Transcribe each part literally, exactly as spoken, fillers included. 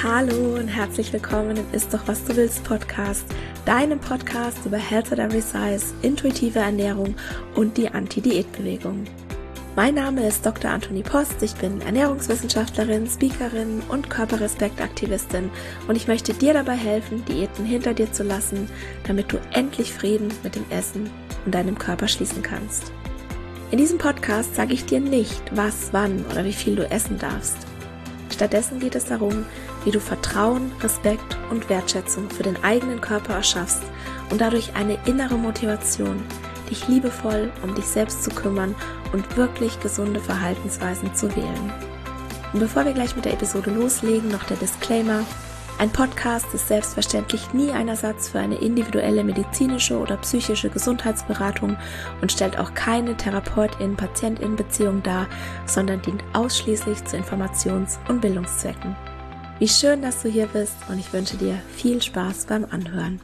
Hallo und herzlich willkommen im Ist doch was du willst Podcast, deinem Podcast über Health at Every Size, intuitive Ernährung und die Anti-Diät-Bewegung. Mein Name ist Doktor Antonie Post, ich bin Ernährungswissenschaftlerin, Speakerin und Körperrespektaktivistin und ich möchte dir dabei helfen, Diäten hinter dir zu lassen, damit du endlich Frieden mit dem Essen und deinem Körper schließen kannst. In diesem Podcast sage ich dir nicht, was, wann oder wie viel du essen darfst. Stattdessen geht es darum, wie du Vertrauen, Respekt und Wertschätzung für den eigenen Körper erschaffst und dadurch eine innere Motivation, dich liebevoll um dich selbst zu kümmern und wirklich gesunde Verhaltensweisen zu wählen. Und bevor wir gleich mit der Episode loslegen, noch der Disclaimer: Ein Podcast ist selbstverständlich nie ein Ersatz für eine individuelle medizinische oder psychische Gesundheitsberatung und stellt auch keine Therapeutin-Patientin-Beziehung dar, sondern dient ausschließlich zu Informations- und Bildungszwecken. Wie schön, dass du hier bist und ich wünsche dir viel Spaß beim Anhören.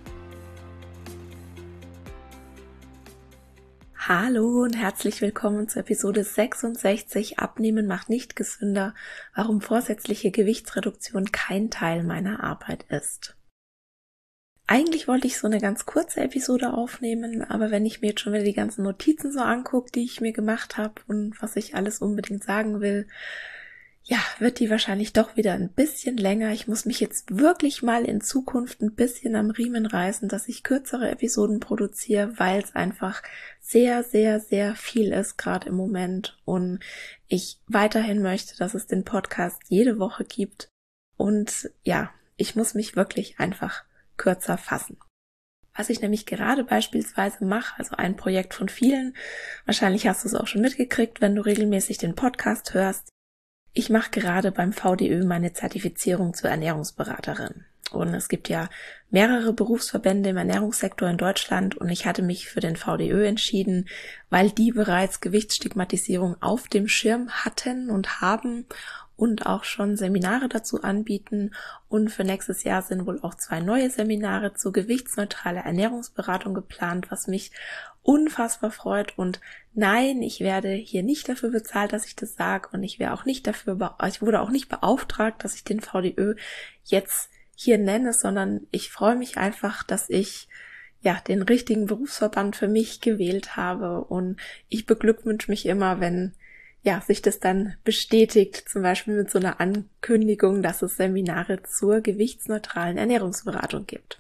Hallo und herzlich willkommen zur Episode sechsundsechzig Abnehmen macht nicht gesünder, warum vorsätzliche Gewichtsreduktion kein Teil meiner Arbeit ist. Eigentlich wollte ich so eine ganz kurze Episode aufnehmen, aber wenn ich mir jetzt schon wieder die ganzen Notizen so angucke, die ich mir gemacht habe und was ich alles unbedingt sagen will, ja, wird die wahrscheinlich doch wieder ein bisschen länger. Ich muss mich jetzt wirklich mal in Zukunft ein bisschen am Riemen reißen, dass ich kürzere Episoden produziere, weil es einfach sehr, sehr, sehr viel ist gerade im Moment und ich weiterhin möchte, dass es den Podcast jede Woche gibt und ja, ich muss mich wirklich einfach kürzer fassen. Was ich nämlich gerade beispielsweise mache, also ein Projekt von vielen, wahrscheinlich hast du es auch schon mitgekriegt, wenn du regelmäßig den Podcast hörst. Ich mache gerade beim V D Ö meine Zertifizierung zur Ernährungsberaterin. Und es gibt ja mehrere Berufsverbände im Ernährungssektor in Deutschland und ich hatte mich für den V D Ö entschieden, weil die bereits Gewichtsstigmatisierung auf dem Schirm hatten und haben und auch schon Seminare dazu anbieten. Und für nächstes Jahr sind wohl auch zwei neue Seminare zur gewichtsneutraler Ernährungsberatung geplant, was mich unfassbar freut. Und nein, ich werde hier nicht dafür bezahlt, dass ich das sage und ich wäre auch nicht dafür, be- ich wurde auch nicht beauftragt, dass ich den V D Ö jetzt hier nenne, sondern ich freue mich einfach, dass ich ja den richtigen Berufsverband für mich gewählt habe und ich beglückwünsche mich immer, wenn ja sich das dann bestätigt, zum Beispiel mit so einer Ankündigung, dass es Seminare zur gewichtsneutralen Ernährungsberatung gibt.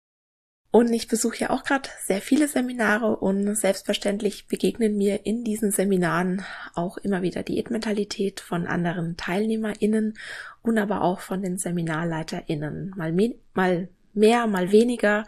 Und ich besuche ja auch gerade sehr viele Seminare und selbstverständlich begegnen mir in diesen Seminaren auch immer wieder Diätmentalität von anderen TeilnehmerInnen und aber auch von den SeminarleiterInnen. Mal, me- mal mehr, mal weniger.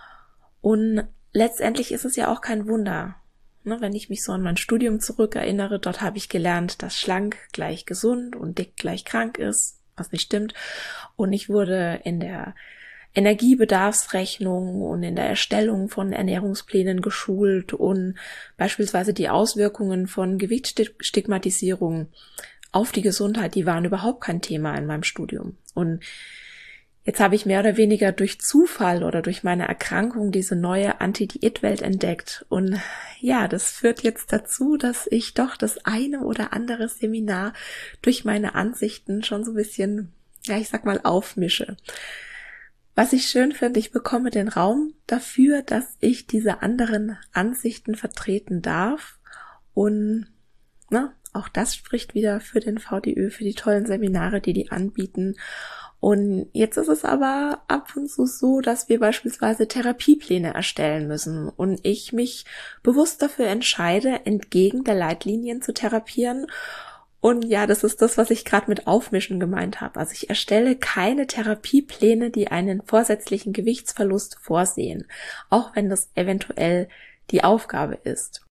Und letztendlich ist es ja auch kein Wunder. Ne, wenn ich mich so an mein Studium zurückerinnere, dort habe ich gelernt, dass schlank gleich gesund und dick gleich krank ist, was nicht stimmt. Und ich wurde in der Energiebedarfsrechnung und in der Erstellung von Ernährungsplänen geschult und beispielsweise die Auswirkungen von Gewichtsstigmatisierung auf die Gesundheit, die waren überhaupt kein Thema in meinem Studium. Und jetzt habe ich mehr oder weniger durch Zufall oder durch meine Erkrankung diese neue Anti-Diät-Welt entdeckt. Und ja, das führt jetzt dazu, dass ich doch das eine oder andere Seminar durch meine Ansichten schon so ein bisschen, ja, ich sag mal, aufmische. Was ich schön finde, ich bekomme den Raum dafür, dass ich diese anderen Ansichten vertreten darf. Und na, auch das spricht wieder für den V D Ö, für die tollen Seminare, die die anbieten. Und jetzt ist es aber ab und zu so, dass wir beispielsweise Therapiepläne erstellen müssen und ich mich bewusst dafür entscheide, entgegen der Leitlinien zu therapieren. Und ja, das ist das, was ich gerade mit Aufmischen gemeint habe. Also ich erstelle keine Therapiepläne, die einen vorsätzlichen Gewichtsverlust vorsehen, auch wenn das eventuell die Aufgabe ist.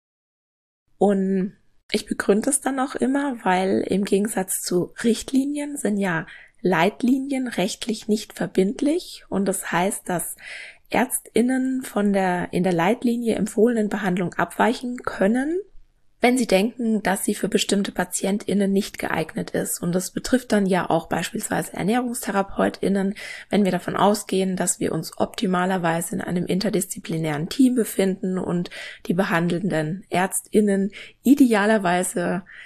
Und ich begründe es dann auch immer, weil im Gegensatz zu Richtlinien sind ja Leitlinien rechtlich nicht verbindlich und das heißt, dass ÄrztInnen von der in der Leitlinie empfohlenen Behandlung abweichen können, wenn sie denken, dass sie für bestimmte PatientInnen nicht geeignet ist. Und das betrifft dann ja auch beispielsweise ErnährungstherapeutInnen, wenn wir davon ausgehen, dass wir uns optimalerweise in einem interdisziplinären Team befinden und die behandelnden ÄrztInnen idealerweise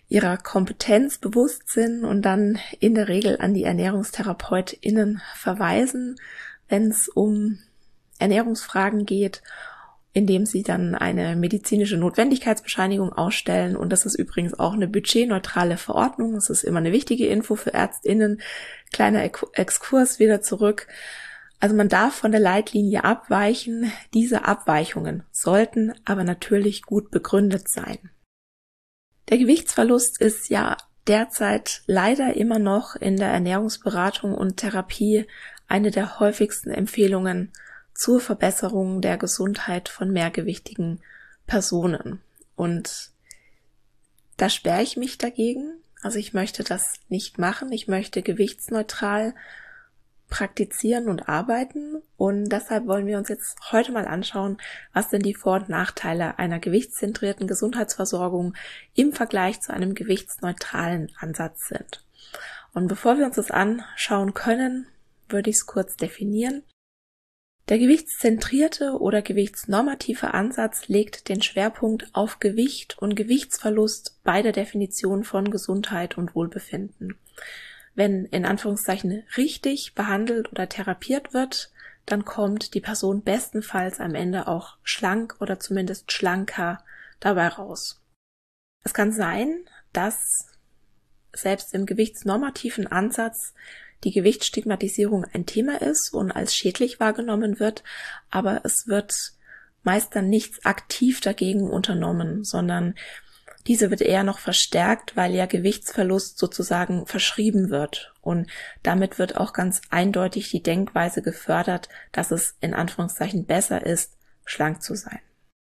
ihrer Kompetenz bewusst sind und dann in der Regel an die ErnährungstherapeutInnen verweisen, wenn es um Ernährungsfragen geht, indem sie dann eine medizinische Notwendigkeitsbescheinigung ausstellen. Und das ist übrigens auch eine budgetneutrale Verordnung. Das ist immer eine wichtige Info für ÄrztInnen. Kleiner Exkurs wieder zurück. Also man darf von der Leitlinie abweichen. Diese Abweichungen sollten aber natürlich gut begründet sein. Der Gewichtsverlust ist ja derzeit leider immer noch in der Ernährungsberatung und Therapie eine der häufigsten Empfehlungen zur Verbesserung der Gesundheit von mehrgewichtigen Personen. Und da sperre ich mich dagegen. Also ich möchte das nicht machen. Ich möchte gewichtsneutral praktizieren und arbeiten. Und deshalb wollen wir uns jetzt heute mal anschauen, was denn die Vor- und Nachteile einer gewichtszentrierten Gesundheitsversorgung im Vergleich zu einem gewichtsneutralen Ansatz sind. Und bevor wir uns das anschauen können, würde ich es kurz definieren. Der gewichtszentrierte oder gewichtsnormative Ansatz legt den Schwerpunkt auf Gewicht und Gewichtsverlust bei der Definition von Gesundheit und Wohlbefinden. Wenn in Anführungszeichen richtig behandelt oder therapiert wird, dann kommt die Person bestenfalls am Ende auch schlank oder zumindest schlanker dabei raus. Es kann sein, dass selbst im gewichtsnormativen Ansatz die Gewichtsstigmatisierung ein Thema ist und als schädlich wahrgenommen wird, aber es wird meist dann nichts aktiv dagegen unternommen, sondern diese wird eher noch verstärkt, weil ja Gewichtsverlust sozusagen verschrieben wird und damit wird auch ganz eindeutig die Denkweise gefördert, dass es in Anführungszeichen besser ist, schlank zu sein.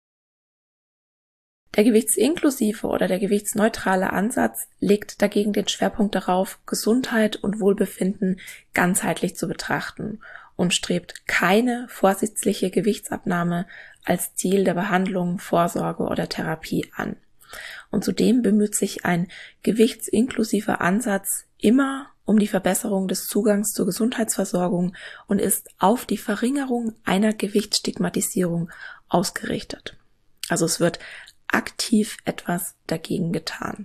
Der gewichtsinklusive oder der gewichtsneutrale Ansatz legt dagegen den Schwerpunkt darauf, Gesundheit und Wohlbefinden ganzheitlich zu betrachten und strebt keine vorsätzliche Gewichtsabnahme als Ziel der Behandlung, Vorsorge oder Therapie an. Und zudem bemüht sich ein gewichtsinklusiver Ansatz immer um die Verbesserung des Zugangs zur Gesundheitsversorgung und ist auf die Verringerung einer Gewichtsstigmatisierung ausgerichtet. Also es wird aktiv etwas dagegen getan.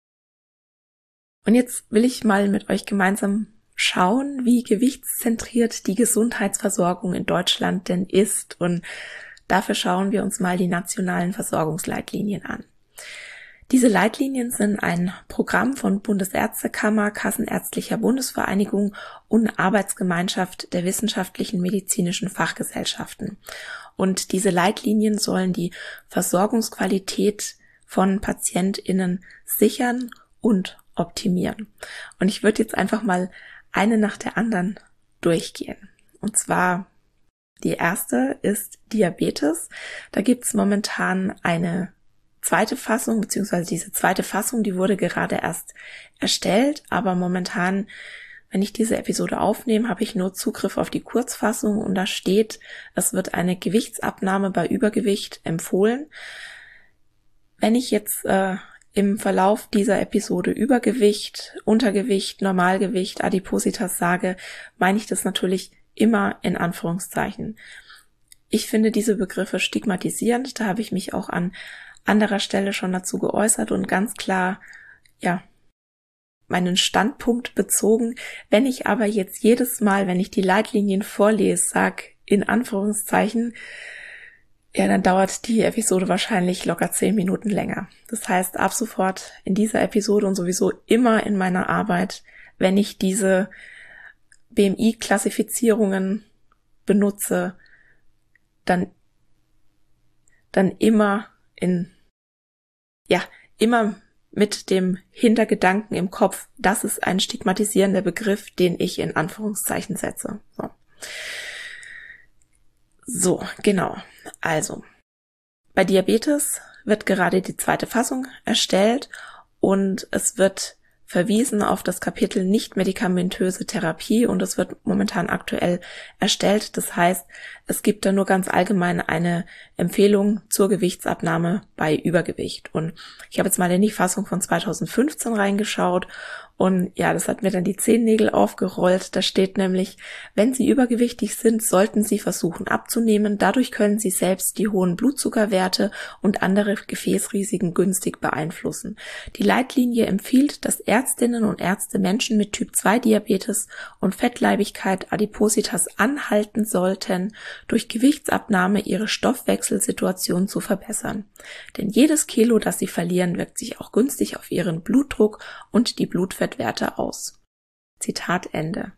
Und jetzt will ich mal mit euch gemeinsam schauen, wie gewichtszentriert die Gesundheitsversorgung in Deutschland denn ist. Und dafür schauen wir uns mal die nationalen Versorgungsleitlinien an. Diese Leitlinien sind ein Programm von Bundesärztekammer, Kassenärztlicher Bundesvereinigung und Arbeitsgemeinschaft der wissenschaftlichen medizinischen Fachgesellschaften. Und diese Leitlinien sollen die Versorgungsqualität von PatientInnen sichern und optimieren. Und ich würde jetzt einfach mal eine nach der anderen durchgehen. Und zwar die erste ist Diabetes. Da gibt es momentan eine zweite Fassung, beziehungsweise diese zweite Fassung, die wurde gerade erst erstellt, aber momentan, wenn ich diese Episode aufnehme, habe ich nur Zugriff auf die Kurzfassung und da steht, es wird eine Gewichtsabnahme bei Übergewicht empfohlen. Wenn ich jetzt äh, im Verlauf dieser Episode Übergewicht, Untergewicht, Normalgewicht, Adipositas sage, meine ich das natürlich immer in Anführungszeichen. Ich finde diese Begriffe stigmatisierend, da habe ich mich auch an anderer Stelle schon dazu geäußert und ganz klar, ja, meinen Standpunkt bezogen. Wenn ich aber jetzt jedes Mal, wenn ich die Leitlinien vorlese, sag in Anführungszeichen, ja, dann dauert die Episode wahrscheinlich locker zehn Minuten länger. Das heißt, ab sofort in dieser Episode und sowieso immer in meiner Arbeit, wenn ich diese B M I-Klassifizierungen benutze, dann, dann immer in, ja, immer mit dem Hintergedanken im Kopf, das ist ein stigmatisierender Begriff, den ich in Anführungszeichen setze. So, so genau. Also, bei Diabetes wird gerade die zweite Fassung erstellt und es wird verwiesen auf das Kapitel nicht-medikamentöse Therapie und es wird momentan aktuell erstellt. Das heißt, es gibt da nur ganz allgemein eine Empfehlung zur Gewichtsabnahme bei Übergewicht. Und ich habe jetzt mal in die Fassung von zweitausendfünfzehn reingeschaut Und ja, das hat mir dann die Zehennägel aufgerollt. Da steht nämlich, wenn Sie übergewichtig sind, sollten Sie versuchen abzunehmen. Dadurch können Sie selbst die hohen Blutzuckerwerte und andere Gefäßrisiken günstig beeinflussen. Die Leitlinie empfiehlt, dass Ärztinnen und Ärzte Menschen mit Typ zwei Diabetes und Fettleibigkeit Adipositas anhalten sollten, durch Gewichtsabnahme ihre Stoffwechselsituation zu verbessern. Denn jedes Kilo, das sie verlieren, wirkt sich auch günstig auf ihren Blutdruck und die Blutfettwerte aus. Zitat Ende.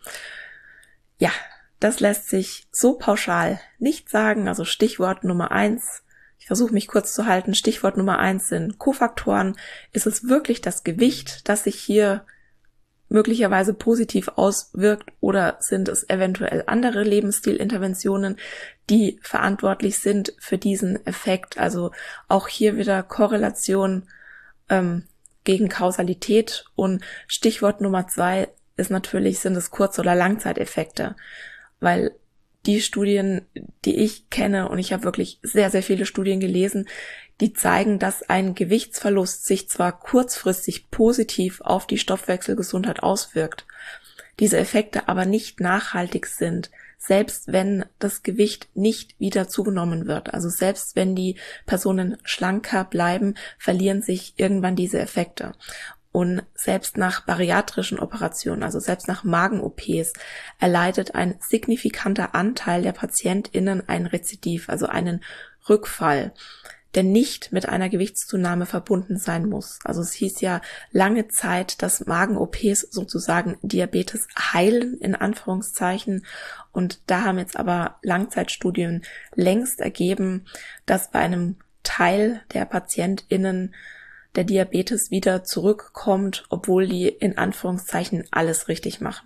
Ja, das lässt sich so pauschal nicht sagen. Also Stichwort Nummer eins, ich versuche mich kurz zu halten, Stichwort Nummer eins sind Kofaktoren. Ist es wirklich das Gewicht, das sich hier möglicherweise positiv auswirkt, oder sind es eventuell andere Lebensstilinterventionen, die verantwortlich sind für diesen Effekt? Also auch hier wieder Korrelation ähm, gegen Kausalität. Und Stichwort Nummer zwei ist natürlich, sind es Kurz- oder Langzeiteffekte, weil die Studien, die ich kenne, und ich habe wirklich sehr, sehr viele Studien gelesen, die zeigen, dass ein Gewichtsverlust sich zwar kurzfristig positiv auf die Stoffwechselgesundheit auswirkt, diese Effekte aber nicht nachhaltig sind, selbst wenn das Gewicht nicht wieder zugenommen wird. Also selbst wenn die Personen schlanker bleiben, verlieren sich irgendwann diese Effekte. Und selbst nach bariatrischen Operationen, also selbst nach Magen-O Ps, erleidet ein signifikanter Anteil der PatientInnen ein Rezidiv, also einen Rückfall, der nicht mit einer Gewichtszunahme verbunden sein muss. Also es hieß ja lange Zeit, dass Magen-O Ps sozusagen Diabetes heilen, in Anführungszeichen. Und da haben jetzt aber Langzeitstudien längst ergeben, dass bei einem Teil der PatientInnen der Diabetes wieder zurückkommt, obwohl die in Anführungszeichen alles richtig machen.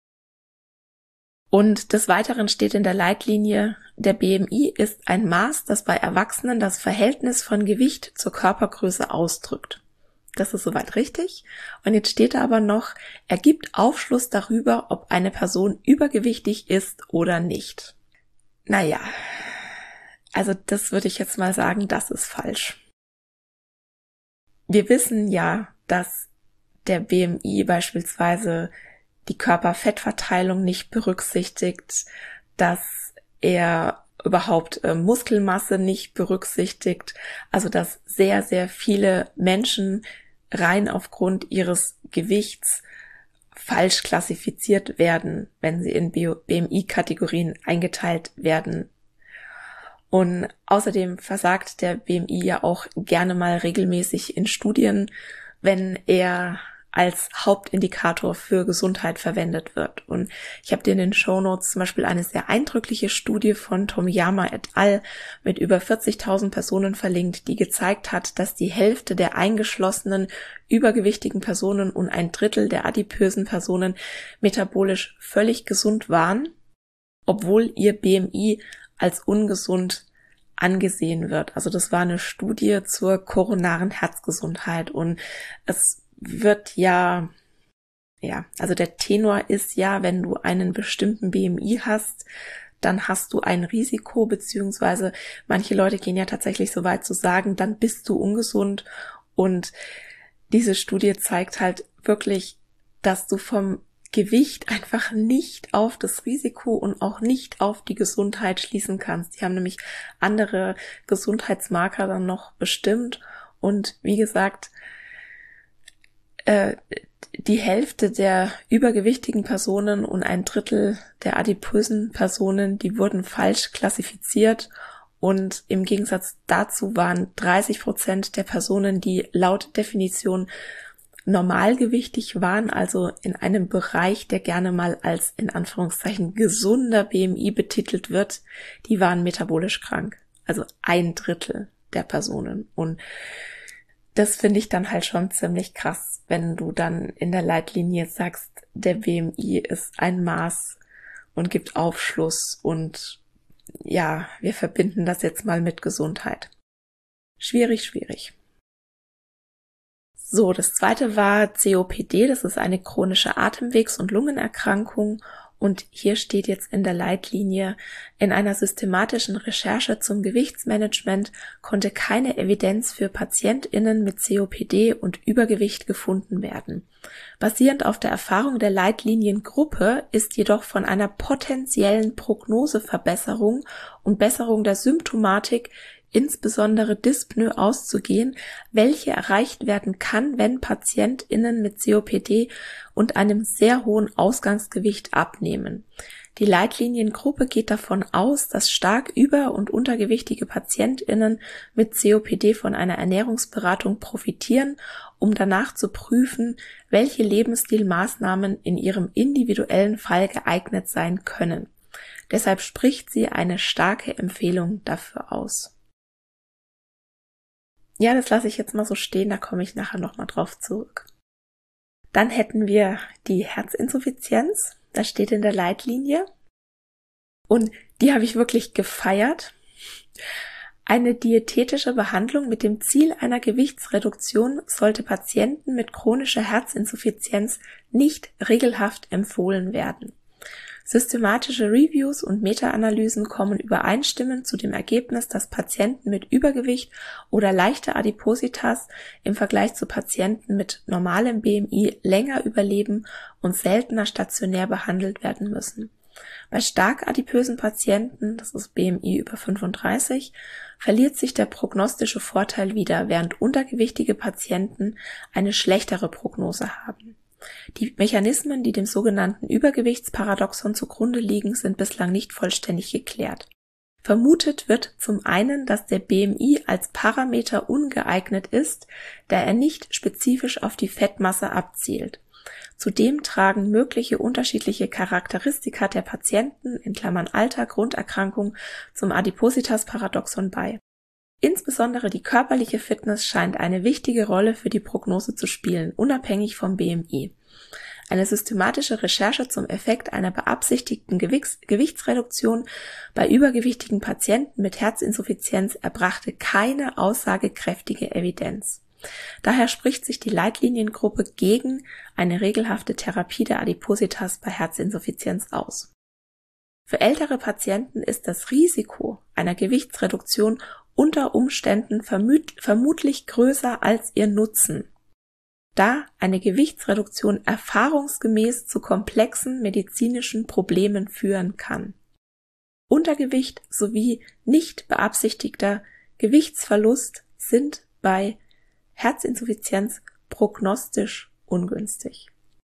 Und des Weiteren steht in der Leitlinie, der B M I ist ein Maß, das bei Erwachsenen das Verhältnis von Gewicht zur Körpergröße ausdrückt. Das ist soweit richtig. Und jetzt steht da aber noch, er gibt Aufschluss darüber, ob eine Person übergewichtig ist oder nicht. Naja, also das würde ich jetzt mal sagen, das ist falsch. Wir wissen ja, dass der B M I beispielsweise die Körperfettverteilung nicht berücksichtigt, dass er überhaupt äh, Muskelmasse nicht berücksichtigt, also dass sehr, sehr viele Menschen rein aufgrund ihres Gewichts falsch klassifiziert werden, wenn sie in B M I-Kategorien eingeteilt werden. Und außerdem versagt der B M I ja auch gerne mal regelmäßig in Studien, wenn er als Hauptindikator für Gesundheit verwendet wird. Und ich habe dir in den Shownotes zum Beispiel eine sehr eindrückliche Studie von Tomiyama et al. Mit über vierzigtausend Personen verlinkt, die gezeigt hat, dass die Hälfte der eingeschlossenen übergewichtigen Personen und ein Drittel der adipösen Personen metabolisch völlig gesund waren, obwohl ihr B M I als ungesund angesehen wird. Also das war eine Studie zur koronaren Herzgesundheit, und es wird ja, ja, also der Tenor ist ja, wenn du einen bestimmten B M I hast, dann hast du ein Risiko, beziehungsweise manche Leute gehen ja tatsächlich so weit zu sagen, dann bist du ungesund. Und diese Studie zeigt halt wirklich, dass du vom Gewicht einfach nicht auf das Risiko und auch nicht auf die Gesundheit schließen kannst. Die haben nämlich andere Gesundheitsmarker dann noch bestimmt, und wie gesagt, äh, die Hälfte der übergewichtigen Personen und ein Drittel der adipösen Personen, die wurden falsch klassifiziert, und im Gegensatz dazu waren dreißig Prozent der Personen, die laut Definition normalgewichtig waren, also in einem Bereich, der gerne mal als in Anführungszeichen gesunder B M I betitelt wird, die waren metabolisch krank. Also ein Drittel der Personen. Und das finde ich dann halt schon ziemlich krass, wenn du dann in der Leitlinie sagst, der B M I ist ein Maß und gibt Aufschluss, und ja, wir verbinden das jetzt mal mit Gesundheit. Schwierig, schwierig. So, das zweite war C O P D, das ist eine chronische Atemwegs- und Lungenerkrankung, Und hier steht jetzt in der Leitlinie: In einer systematischen Recherche zum Gewichtsmanagement konnte keine Evidenz für PatientInnen mit C O P D und Übergewicht gefunden werden. Basierend auf der Erfahrung der Leitliniengruppe ist jedoch von einer potenziellen Prognoseverbesserung und Besserung der Symptomatik, insbesondere Dyspnoe, auszugehen, welche erreicht werden kann, wenn PatientInnen mit C O P D und einem sehr hohen Ausgangsgewicht abnehmen. Die Leitliniengruppe geht davon aus, dass stark über- und untergewichtige PatientInnen mit C O P D von einer Ernährungsberatung profitieren, um danach zu prüfen, welche Lebensstilmaßnahmen in ihrem individuellen Fall geeignet sein können. Deshalb spricht sie eine starke Empfehlung dafür aus. Ja, das lasse ich jetzt mal so stehen, da komme ich nachher nochmal drauf zurück. Dann hätten wir die Herzinsuffizienz, das steht in der Leitlinie. Und die habe ich wirklich gefeiert. Eine diätetische Behandlung mit dem Ziel einer Gewichtsreduktion sollte Patienten mit chronischer Herzinsuffizienz nicht regelhaft empfohlen werden. Systematische Reviews und Meta-Analysen kommen übereinstimmend zu dem Ergebnis, dass Patienten mit Übergewicht oder leichter Adipositas im Vergleich zu Patienten mit normalem B M I länger überleben und seltener stationär behandelt werden müssen. Bei stark adipösen Patienten, das ist B M I über fünfunddreißig, verliert sich der prognostische Vorteil wieder, während untergewichtige Patienten eine schlechtere Prognose haben. Die Mechanismen, die dem sogenannten Übergewichtsparadoxon zugrunde liegen, sind bislang nicht vollständig geklärt. Vermutet wird zum einen, dass der B M I als Parameter ungeeignet ist, da er nicht spezifisch auf die Fettmasse abzielt. Zudem tragen mögliche unterschiedliche Charakteristika der Patienten in Klammern Alter, Grunderkrankung zum Adipositas-Paradoxon bei. Insbesondere die körperliche Fitness scheint eine wichtige Rolle für die Prognose zu spielen, unabhängig vom B M I. Eine systematische Recherche zum Effekt einer beabsichtigten Gewichts- Gewichtsreduktion bei übergewichtigen Patienten mit Herzinsuffizienz erbrachte keine aussagekräftige Evidenz. Daher spricht sich die Leitliniengruppe gegen eine regelhafte Therapie der Adipositas bei Herzinsuffizienz aus. Für ältere Patienten ist das Risiko einer Gewichtsreduktion unter Umständen vermut- vermutlich größer als ihr Nutzen, da eine Gewichtsreduktion erfahrungsgemäß zu komplexen medizinischen Problemen führen kann. Untergewicht sowie nicht beabsichtigter Gewichtsverlust sind bei Herzinsuffizienz prognostisch ungünstig.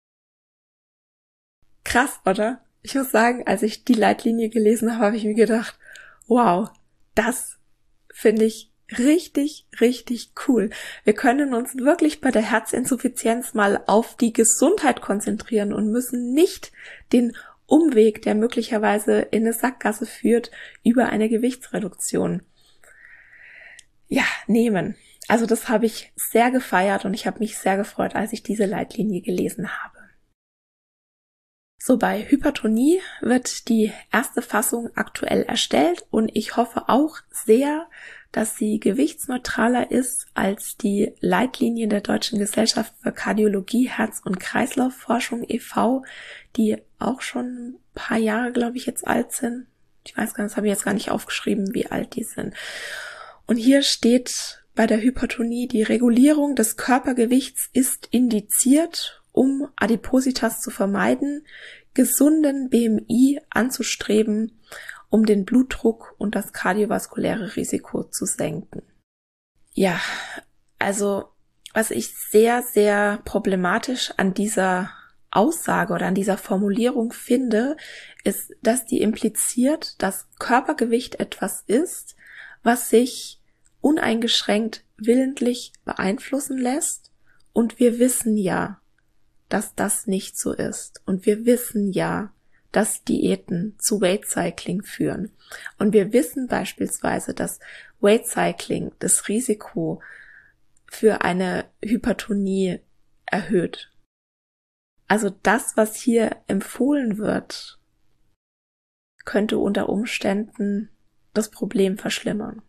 Krass, oder? Ich muss sagen, als ich die Leitlinie gelesen habe, habe ich mir gedacht, wow, das finde ich richtig, richtig cool. Wir können uns wirklich bei der Herzinsuffizienz mal auf die Gesundheit konzentrieren und müssen nicht den Umweg, der möglicherweise in eine Sackgasse führt, über eine Gewichtsreduktion, ja, nehmen. Also das habe ich sehr gefeiert und ich habe mich sehr gefreut, als ich diese Leitlinie gelesen habe. So, bei Hypertonie wird die erste Fassung aktuell erstellt und ich hoffe auch sehr, dass sie gewichtsneutraler ist als die Leitlinien der Deutschen Gesellschaft für Kardiologie, Herz- und Kreislaufforschung e V, die auch schon ein paar Jahre, glaube ich, jetzt alt sind. Ich weiß gar nicht, das habe ich jetzt gar nicht aufgeschrieben, wie alt die sind. Und hier steht bei der Hypertonie: Die Regulierung des Körpergewichts ist indiziert, um Adipositas zu vermeiden, gesunden B M I anzustreben, um den Blutdruck und das kardiovaskuläre Risiko zu senken. Ja, also was ich sehr, sehr problematisch an dieser Aussage oder an dieser Formulierung finde, ist, dass die impliziert, dass Körpergewicht etwas ist, was sich uneingeschränkt willentlich beeinflussen lässt, und wir wissen ja, dass das nicht so ist. Und wir wissen ja, dass Diäten zu Weight Cycling führen. Und wir wissen beispielsweise, dass Weight Cycling das Risiko für eine Hypertonie erhöht. Also das, was hier empfohlen wird, könnte unter Umständen das Problem verschlimmern.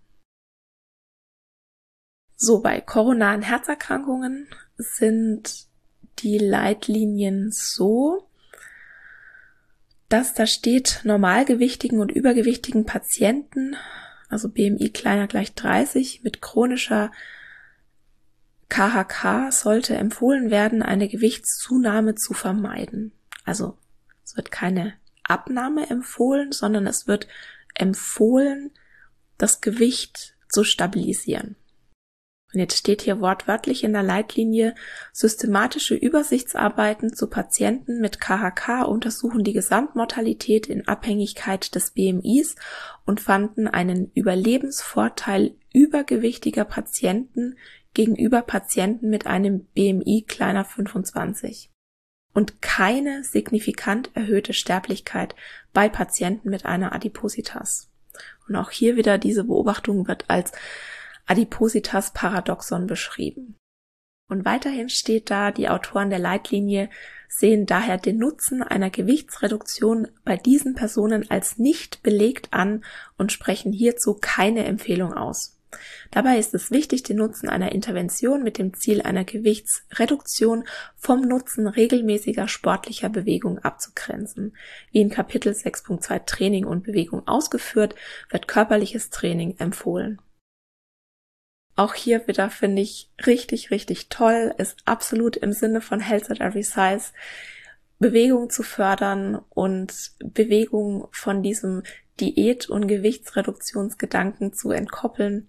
So, bei koronaren Herzerkrankungen sind die Leitlinien so, dass da steht, normalgewichtigen und übergewichtigen Patienten, also B M I kleiner gleich dreißig, mit chronischer K H K sollte empfohlen werden, eine Gewichtszunahme zu vermeiden. Also es wird keine Abnahme empfohlen, sondern es wird empfohlen, das Gewicht zu stabilisieren. Und jetzt steht hier wortwörtlich in der Leitlinie, systematische Übersichtsarbeiten zu Patienten mit K H K untersuchen die Gesamtmortalität in Abhängigkeit des B M Is und fanden einen Überlebensvorteil übergewichtiger Patienten gegenüber Patienten mit einem B M I kleiner fünfundzwanzig und keine signifikant erhöhte Sterblichkeit bei Patienten mit einer Adipositas. Und auch hier wieder diese Beobachtung wird als Adipositas-Paradoxon beschrieben. Und weiterhin steht da, die Autoren der Leitlinie sehen daher den Nutzen einer Gewichtsreduktion bei diesen Personen als nicht belegt an und sprechen hierzu keine Empfehlung aus. Dabei ist es wichtig, den Nutzen einer Intervention mit dem Ziel einer Gewichtsreduktion vom Nutzen regelmäßiger sportlicher Bewegung abzugrenzen. Wie in Kapitel sechs Punkt zwei Training und Bewegung ausgeführt, wird körperliches Training empfohlen. Auch hier wieder finde ich richtig, richtig toll, ist absolut im Sinne von Health at Every Size, Bewegung zu fördern und Bewegung von diesem Diät- und Gewichtsreduktionsgedanken zu entkoppeln.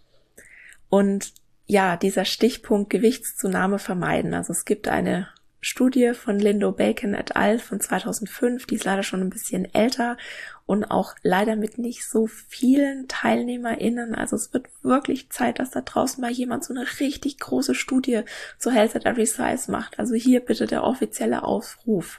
Und ja, dieser Stichpunkt Gewichtszunahme vermeiden. Also es gibt eine Studie von Lindo Bacon et al. Von zweitausendfünf, die ist leider schon ein bisschen älter und auch leider mit nicht so vielen TeilnehmerInnen. Also es wird wirklich Zeit, dass da draußen mal jemand so eine richtig große Studie zu Health at Every Size macht. Also hier bitte der offizielle Aufruf.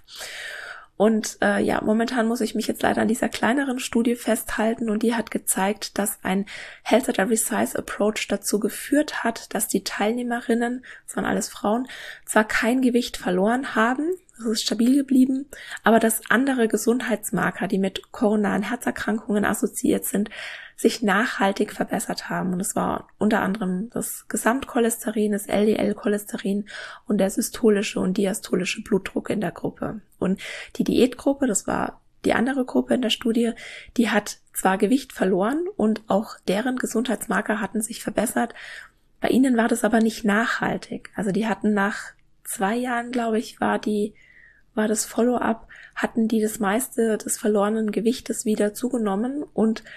Und äh, ja, momentan muss ich mich jetzt leider an dieser kleineren Studie festhalten und die hat gezeigt, dass ein Health at Every Size Approach dazu geführt hat, dass die Teilnehmerinnen, das waren alles Frauen, zwar kein Gewicht verloren haben, es ist stabil geblieben, aber dass andere Gesundheitsmarker, die mit koronaren Herzerkrankungen assoziiert sind, sich nachhaltig verbessert haben. Und es war unter anderem das Gesamtcholesterin, das L D L-Cholesterin und der systolische und diastolische Blutdruck in der Gruppe. Und die Diätgruppe, das war die andere Gruppe in der Studie, die hat zwar Gewicht verloren und auch deren Gesundheitsmarker hatten sich verbessert. Bei ihnen war das aber nicht nachhaltig. Also die hatten nach zwei Jahren, glaube ich, war die war das Follow-up, hatten die das meiste des verlorenen Gewichtes wieder zugenommen. Und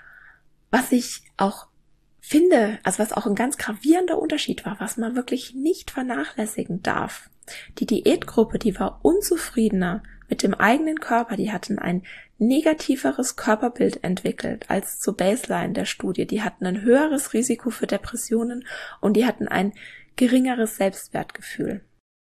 was ich auch finde, also was auch ein ganz gravierender Unterschied war, was man wirklich nicht vernachlässigen darf. Die Diätgruppe, die war unzufriedener mit dem eigenen Körper, die hatten ein negativeres Körperbild entwickelt als zur Baseline der Studie. Die hatten ein höheres Risiko für Depressionen und die hatten ein geringeres Selbstwertgefühl.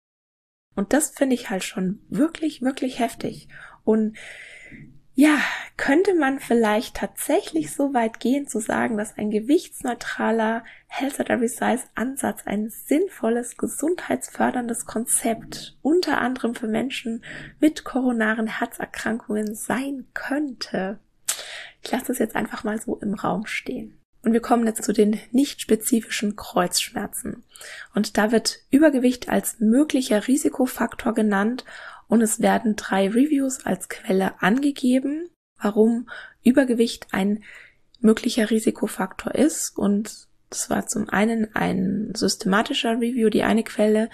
Und das finde ich halt schon wirklich, wirklich heftig. Und ja, könnte man vielleicht tatsächlich so weit gehen zu sagen, dass ein gewichtsneutraler Health at Every Size Ansatz ein sinnvolles, gesundheitsförderndes Konzept unter anderem für Menschen mit koronaren Herzerkrankungen sein könnte? Ich lasse das jetzt einfach mal so im Raum stehen. Und wir kommen jetzt zu den nicht spezifischen Kreuzschmerzen. Und da wird Übergewicht als möglicher Risikofaktor genannt und es werden drei Reviews als Quelle angegeben, warum Übergewicht ein möglicher Risikofaktor ist. Und das war zum einen ein systematischer Review, die eine Quelle,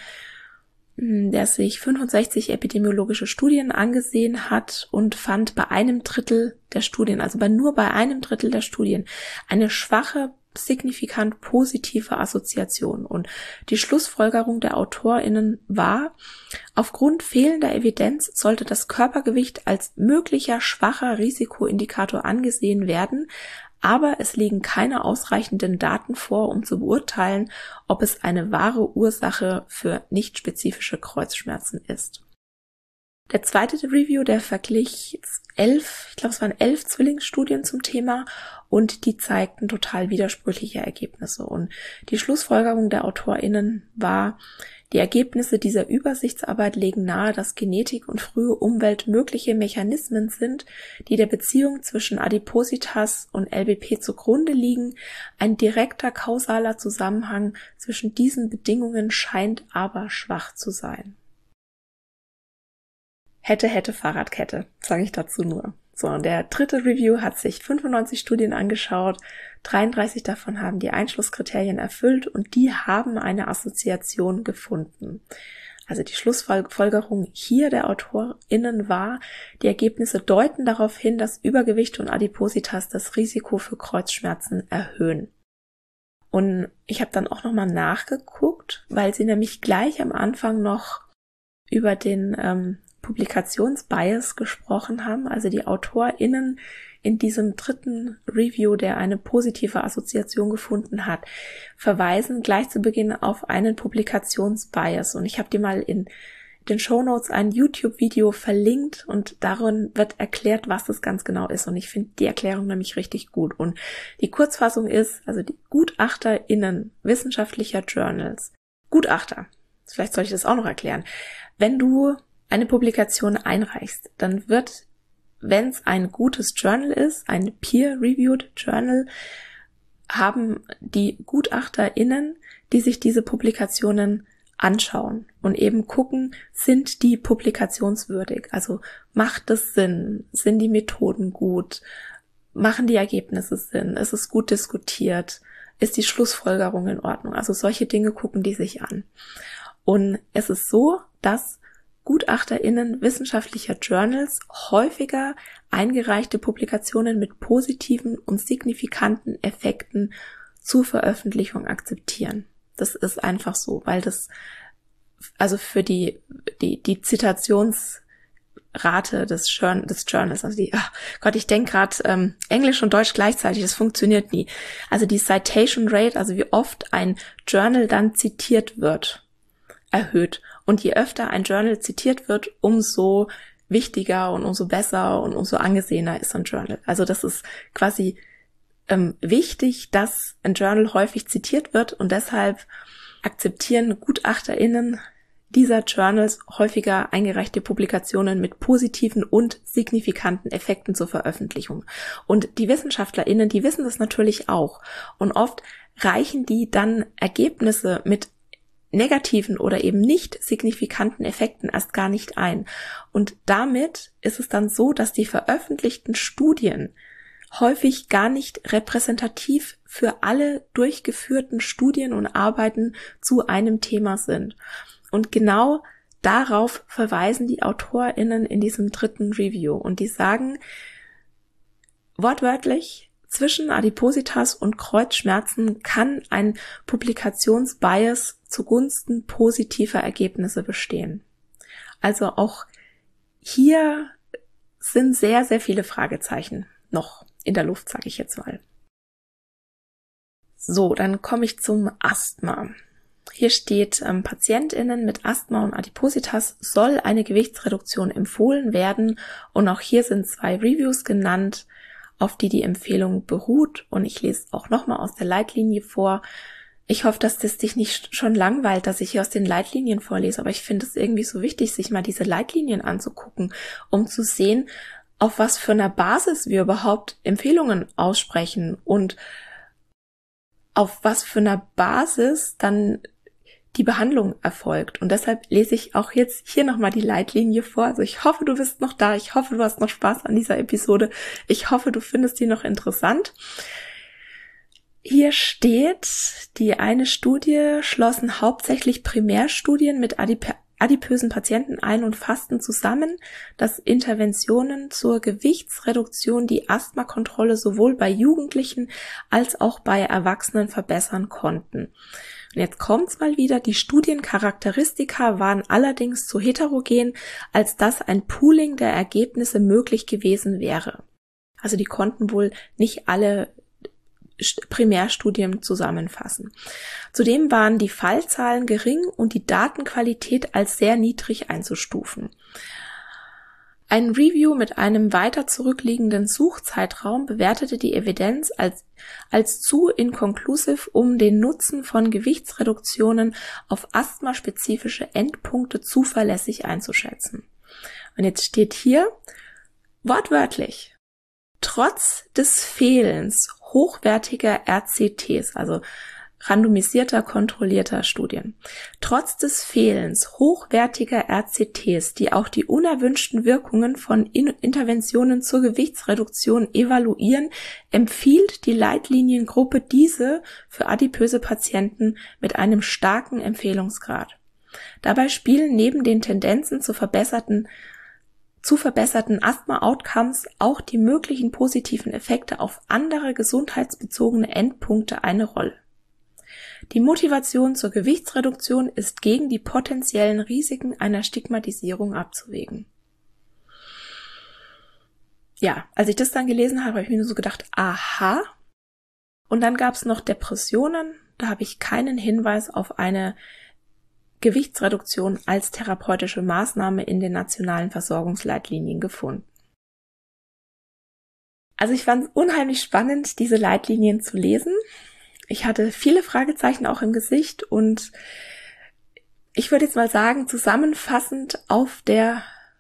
der sich fünfundsechzig epidemiologische Studien angesehen hat und fand bei einem Drittel der Studien, also bei nur bei einem Drittel der Studien, eine schwache, signifikant positive Assoziation. Und die Schlussfolgerung der AutorInnen war, aufgrund fehlender Evidenz sollte das Körpergewicht als möglicher schwacher Risikoindikator angesehen werden, aber es liegen keine ausreichenden Daten vor, um zu beurteilen, ob es eine wahre Ursache für nicht spezifische Kreuzschmerzen ist. Der zweite Review, der verglich elf, ich glaube es waren elf Zwillingsstudien zum Thema und die zeigten total widersprüchliche Ergebnisse. Und die Schlussfolgerung der AutorInnen war, die Ergebnisse dieser Übersichtsarbeit legen nahe, dass Genetik und frühe Umwelt mögliche Mechanismen sind, die der Beziehung zwischen Adipositas und L B P zugrunde liegen. Ein direkter kausaler Zusammenhang zwischen diesen Bedingungen scheint aber schwach zu sein. hätte, hätte Fahrradkette, sage ich dazu nur. So, und der dritte Review hat sich fünfundneunzig Studien angeschaut, dreiunddreißig davon haben die Einschlusskriterien erfüllt und die haben eine Assoziation gefunden. Also die Schlussfolgerung hier der AutorInnen war, die Ergebnisse deuten darauf hin, dass Übergewicht und Adipositas das Risiko für Kreuzschmerzen erhöhen. Und ich habe dann auch nochmal nachgeguckt, weil sie nämlich gleich am Anfang noch über den ähm, Publikationsbias gesprochen haben, also die AutorInnen in diesem dritten Review, der eine positive Assoziation gefunden hat, verweisen gleich zu Beginn auf einen Publikationsbias. Und ich habe dir mal in den Shownotes ein YouTube-Video verlinkt und darin wird erklärt, was das ganz genau ist. Und ich finde die Erklärung nämlich richtig gut. Und die Kurzfassung ist, also die GutachterInnen wissenschaftlicher Journals. Gutachter, vielleicht soll ich das auch noch erklären. Wenn du eine Publikation einreichst, dann wird, wenn es ein gutes Journal ist, ein peer-reviewed Journal, haben die GutachterInnen, die sich diese Publikationen anschauen und eben gucken, sind die publikationswürdig? Also macht es Sinn? Sind die Methoden gut? Machen die Ergebnisse Sinn? Ist es gut diskutiert? Ist die Schlussfolgerung in Ordnung? Also solche Dinge gucken die sich an. Und es ist so, dass GutachterInnen wissenschaftlicher Journals häufiger eingereichte Publikationen mit positiven und signifikanten Effekten zur Veröffentlichung akzeptieren. Das ist einfach so, weil das, also für die, die, die Zitationsrate des, Journal, des Journals, also die, oh Gott, ich denke gerade ähm, Englisch und Deutsch gleichzeitig, das funktioniert nie. Also die Citation Rate, also wie oft ein Journal dann zitiert wird, erhöht. Und je öfter ein Journal zitiert wird, umso wichtiger und umso besser und umso angesehener ist ein Journal. Also das ist quasi ähm, wichtig, dass ein Journal häufig zitiert wird und deshalb akzeptieren GutachterInnen dieser Journals häufiger eingereichte Publikationen mit positiven und signifikanten Effekten zur Veröffentlichung. Und die WissenschaftlerInnen, die wissen das natürlich auch. Und oft reichen die dann Ergebnisse mit negativen oder eben nicht signifikanten Effekten erst gar nicht ein. Und damit ist es dann so, dass die veröffentlichten Studien häufig gar nicht repräsentativ für alle durchgeführten Studien und Arbeiten zu einem Thema sind. Und genau darauf verweisen die AutorInnen in diesem dritten Review. Und die sagen wortwörtlich, zwischen Adipositas und Kreuzschmerzen kann ein Publikationsbias zugunsten positiver Ergebnisse bestehen. Also auch hier sind sehr, sehr viele Fragezeichen noch in der Luft, sage ich jetzt mal. So, dann komme ich zum Asthma. Hier steht, ähm, PatientInnen mit Asthma und Adipositas soll eine Gewichtsreduktion empfohlen werden. Und auch hier sind zwei Reviews genannt, auf die die Empfehlung beruht. Und ich lese auch nochmal aus der Leitlinie vor. Ich hoffe, dass das dich nicht schon langweilt, dass ich hier aus den Leitlinien vorlese. Aber ich finde es irgendwie so wichtig, sich mal diese Leitlinien anzugucken, um zu sehen, auf was für einer Basis wir überhaupt Empfehlungen aussprechen und auf was für einer Basis dann die Behandlung erfolgt. Und deshalb lese ich auch jetzt hier nochmal die Leitlinie vor. Also ich hoffe, du bist noch da. Ich hoffe, du hast noch Spaß an dieser Episode. Ich hoffe, du findest die noch interessant. Hier steht, die eine Studie schlossen hauptsächlich Primärstudien mit Adip- adipösen Patienten ein und fassten zusammen, dass Interventionen zur Gewichtsreduktion die Asthmakontrolle sowohl bei Jugendlichen als auch bei Erwachsenen verbessern konnten. Und jetzt kommt's mal wieder, die Studiencharakteristika waren allerdings zu heterogen, als dass ein Pooling der Ergebnisse möglich gewesen wäre. Also die konnten wohl nicht alle Primärstudien zusammenfassen. Zudem waren die Fallzahlen gering und die Datenqualität als sehr niedrig einzustufen. Ein Review mit einem weiter zurückliegenden Suchzeitraum bewertete die Evidenz als, als zu inconclusive, um den Nutzen von Gewichtsreduktionen auf asthmaspezifische Endpunkte zuverlässig einzuschätzen. Und jetzt steht hier wortwörtlich: Trotz des Fehlens hochwertiger R C Ts, also randomisierter, kontrollierter Studien. Trotz des Fehlens hochwertiger R C Ts, die auch die unerwünschten Wirkungen von In- Interventionen zur Gewichtsreduktion evaluieren, empfiehlt die Leitliniengruppe diese für adipöse Patienten mit einem starken Empfehlungsgrad. Dabei spielen neben den Tendenzen zu verbesserten zu verbesserten Asthma-Outcomes auch die möglichen positiven Effekte auf andere gesundheitsbezogene Endpunkte eine Rolle. Die Motivation zur Gewichtsreduktion ist gegen die potenziellen Risiken einer Stigmatisierung abzuwägen. Ja, als ich das dann gelesen habe, habe ich mir nur so gedacht, aha. Und dann gab es noch Depressionen, da habe ich keinen Hinweis auf eine Gewichtsreduktion als therapeutische Maßnahme in den nationalen Versorgungsleitlinien gefunden. Also ich fand es unheimlich spannend, diese Leitlinien zu lesen. Ich hatte viele Fragezeichen auch im Gesicht und ich würde jetzt mal sagen, zusammenfassend auf der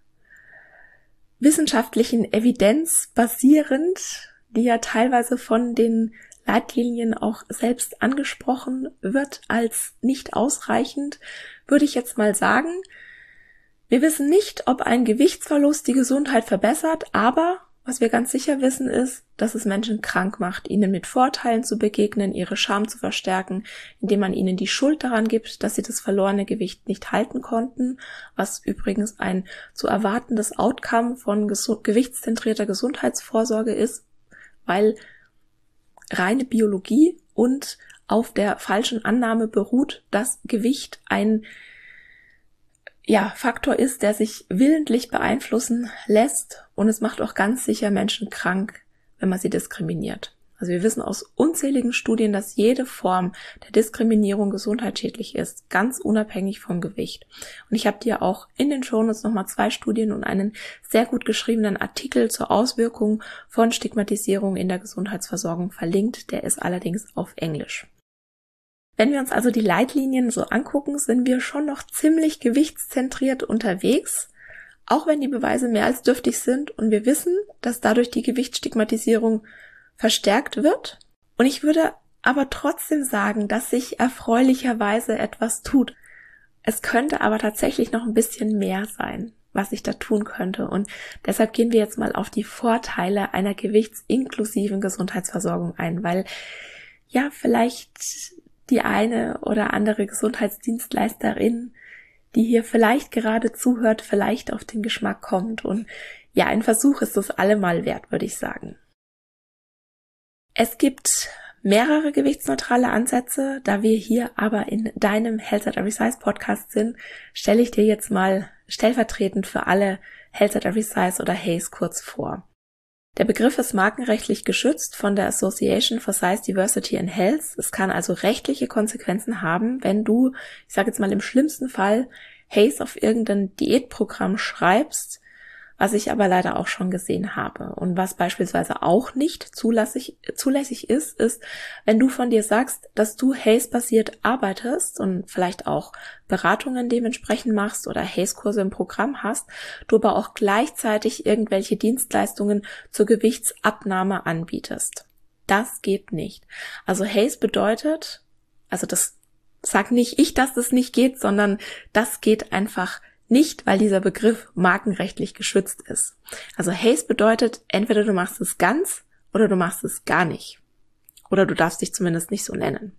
wissenschaftlichen Evidenz basierend, die ja teilweise von den Leitlinien auch selbst angesprochen wird als nicht ausreichend, würde ich jetzt mal sagen, wir wissen nicht, ob ein Gewichtsverlust die Gesundheit verbessert, aber was wir ganz sicher wissen ist, dass es Menschen krank macht, ihnen mit Vorteilen zu begegnen, ihre Scham zu verstärken, indem man ihnen die Schuld daran gibt, dass sie das verlorene Gewicht nicht halten konnten, was übrigens ein zu erwartendes Outcome von gesu- gewichtszentrierter Gesundheitsvorsorge ist, weil reine Biologie und auf der falschen Annahme beruht, dass Gewicht ein ja, Faktor ist, der sich willentlich beeinflussen lässt, und es macht auch ganz sicher Menschen krank, wenn man sie diskriminiert. Also wir wissen aus unzähligen Studien, dass jede Form der Diskriminierung gesundheitsschädlich ist, ganz unabhängig vom Gewicht. Und ich habe dir auch in den Shownotes nochmal zwei Studien und einen sehr gut geschriebenen Artikel zur Auswirkung von Stigmatisierung in der Gesundheitsversorgung verlinkt. Der ist allerdings auf Englisch. Wenn wir uns also die Leitlinien so angucken, sind wir schon noch ziemlich gewichtszentriert unterwegs, auch wenn die Beweise mehr als dürftig sind und wir wissen, dass dadurch die Gewichtsstigmatisierung verstärkt wird. Und ich würde aber trotzdem sagen, dass sich erfreulicherweise etwas tut. Es könnte aber tatsächlich noch ein bisschen mehr sein, was ich da tun könnte. Und deshalb gehen wir jetzt mal auf die Vorteile einer gewichtsinklusiven Gesundheitsversorgung ein, weil ja vielleicht die eine oder andere Gesundheitsdienstleisterin, die hier vielleicht gerade zuhört, vielleicht auf den Geschmack kommt. Und ja, ein Versuch ist es allemal wert, würde ich sagen. Es gibt mehrere gewichtsneutrale Ansätze. Da wir hier aber in deinem Health at Every Size Podcast sind, stelle ich dir jetzt mal stellvertretend für alle Health at Every Size oder H A S kurz vor. Der Begriff ist markenrechtlich geschützt von der Association for Size Diversity in Health. Es kann also rechtliche Konsequenzen haben, wenn du, ich sage jetzt mal im schlimmsten Fall, H A S auf irgendein Diätprogramm schreibst, was ich aber leider auch schon gesehen habe. Und was beispielsweise auch nicht zulässig, zulässig ist, ist, wenn du von dir sagst, dass du H A S-basiert arbeitest und vielleicht auch Beratungen dementsprechend machst oder H A S-Kurse im Programm hast, du aber auch gleichzeitig irgendwelche Dienstleistungen zur Gewichtsabnahme anbietest. Das geht nicht. Also H A S bedeutet, also das sag nicht ich, dass das nicht geht, sondern das geht einfach nicht, weil dieser Begriff markenrechtlich geschützt ist. Also H A S bedeutet, entweder du machst es ganz oder du machst es gar nicht. Oder du darfst dich zumindest nicht so nennen.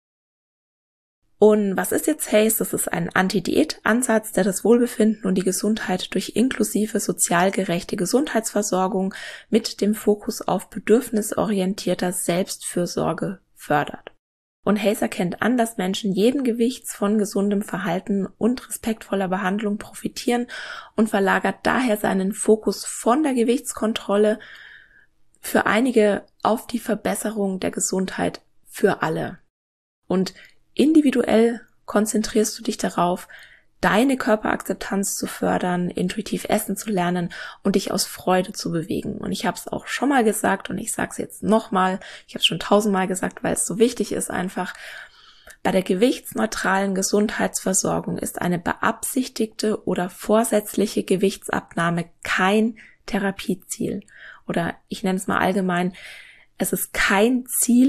Und was ist jetzt H A S? Das ist ein Anti-Diät-Ansatz, der das Wohlbefinden und die Gesundheit durch inklusive, sozial gerechte Gesundheitsversorgung mit dem Fokus auf bedürfnisorientierter Selbstfürsorge fördert. Und H A S erkennt an, dass Menschen jeden Gewichts von gesundem Verhalten und respektvoller Behandlung profitieren und verlagert daher seinen Fokus von der Gewichtskontrolle für einige auf die Verbesserung der Gesundheit für alle. Und individuell konzentrierst du dich darauf, deine Körperakzeptanz zu fördern, intuitiv essen zu lernen und dich aus Freude zu bewegen. Und ich habe es auch schon mal gesagt und ich sage es jetzt nochmal, ich habe es schon tausendmal gesagt, weil es so wichtig ist einfach, bei der gewichtsneutralen Gesundheitsversorgung ist eine beabsichtigte oder vorsätzliche Gewichtsabnahme kein Therapieziel. Oder ich nenne es mal allgemein, es ist kein Ziel,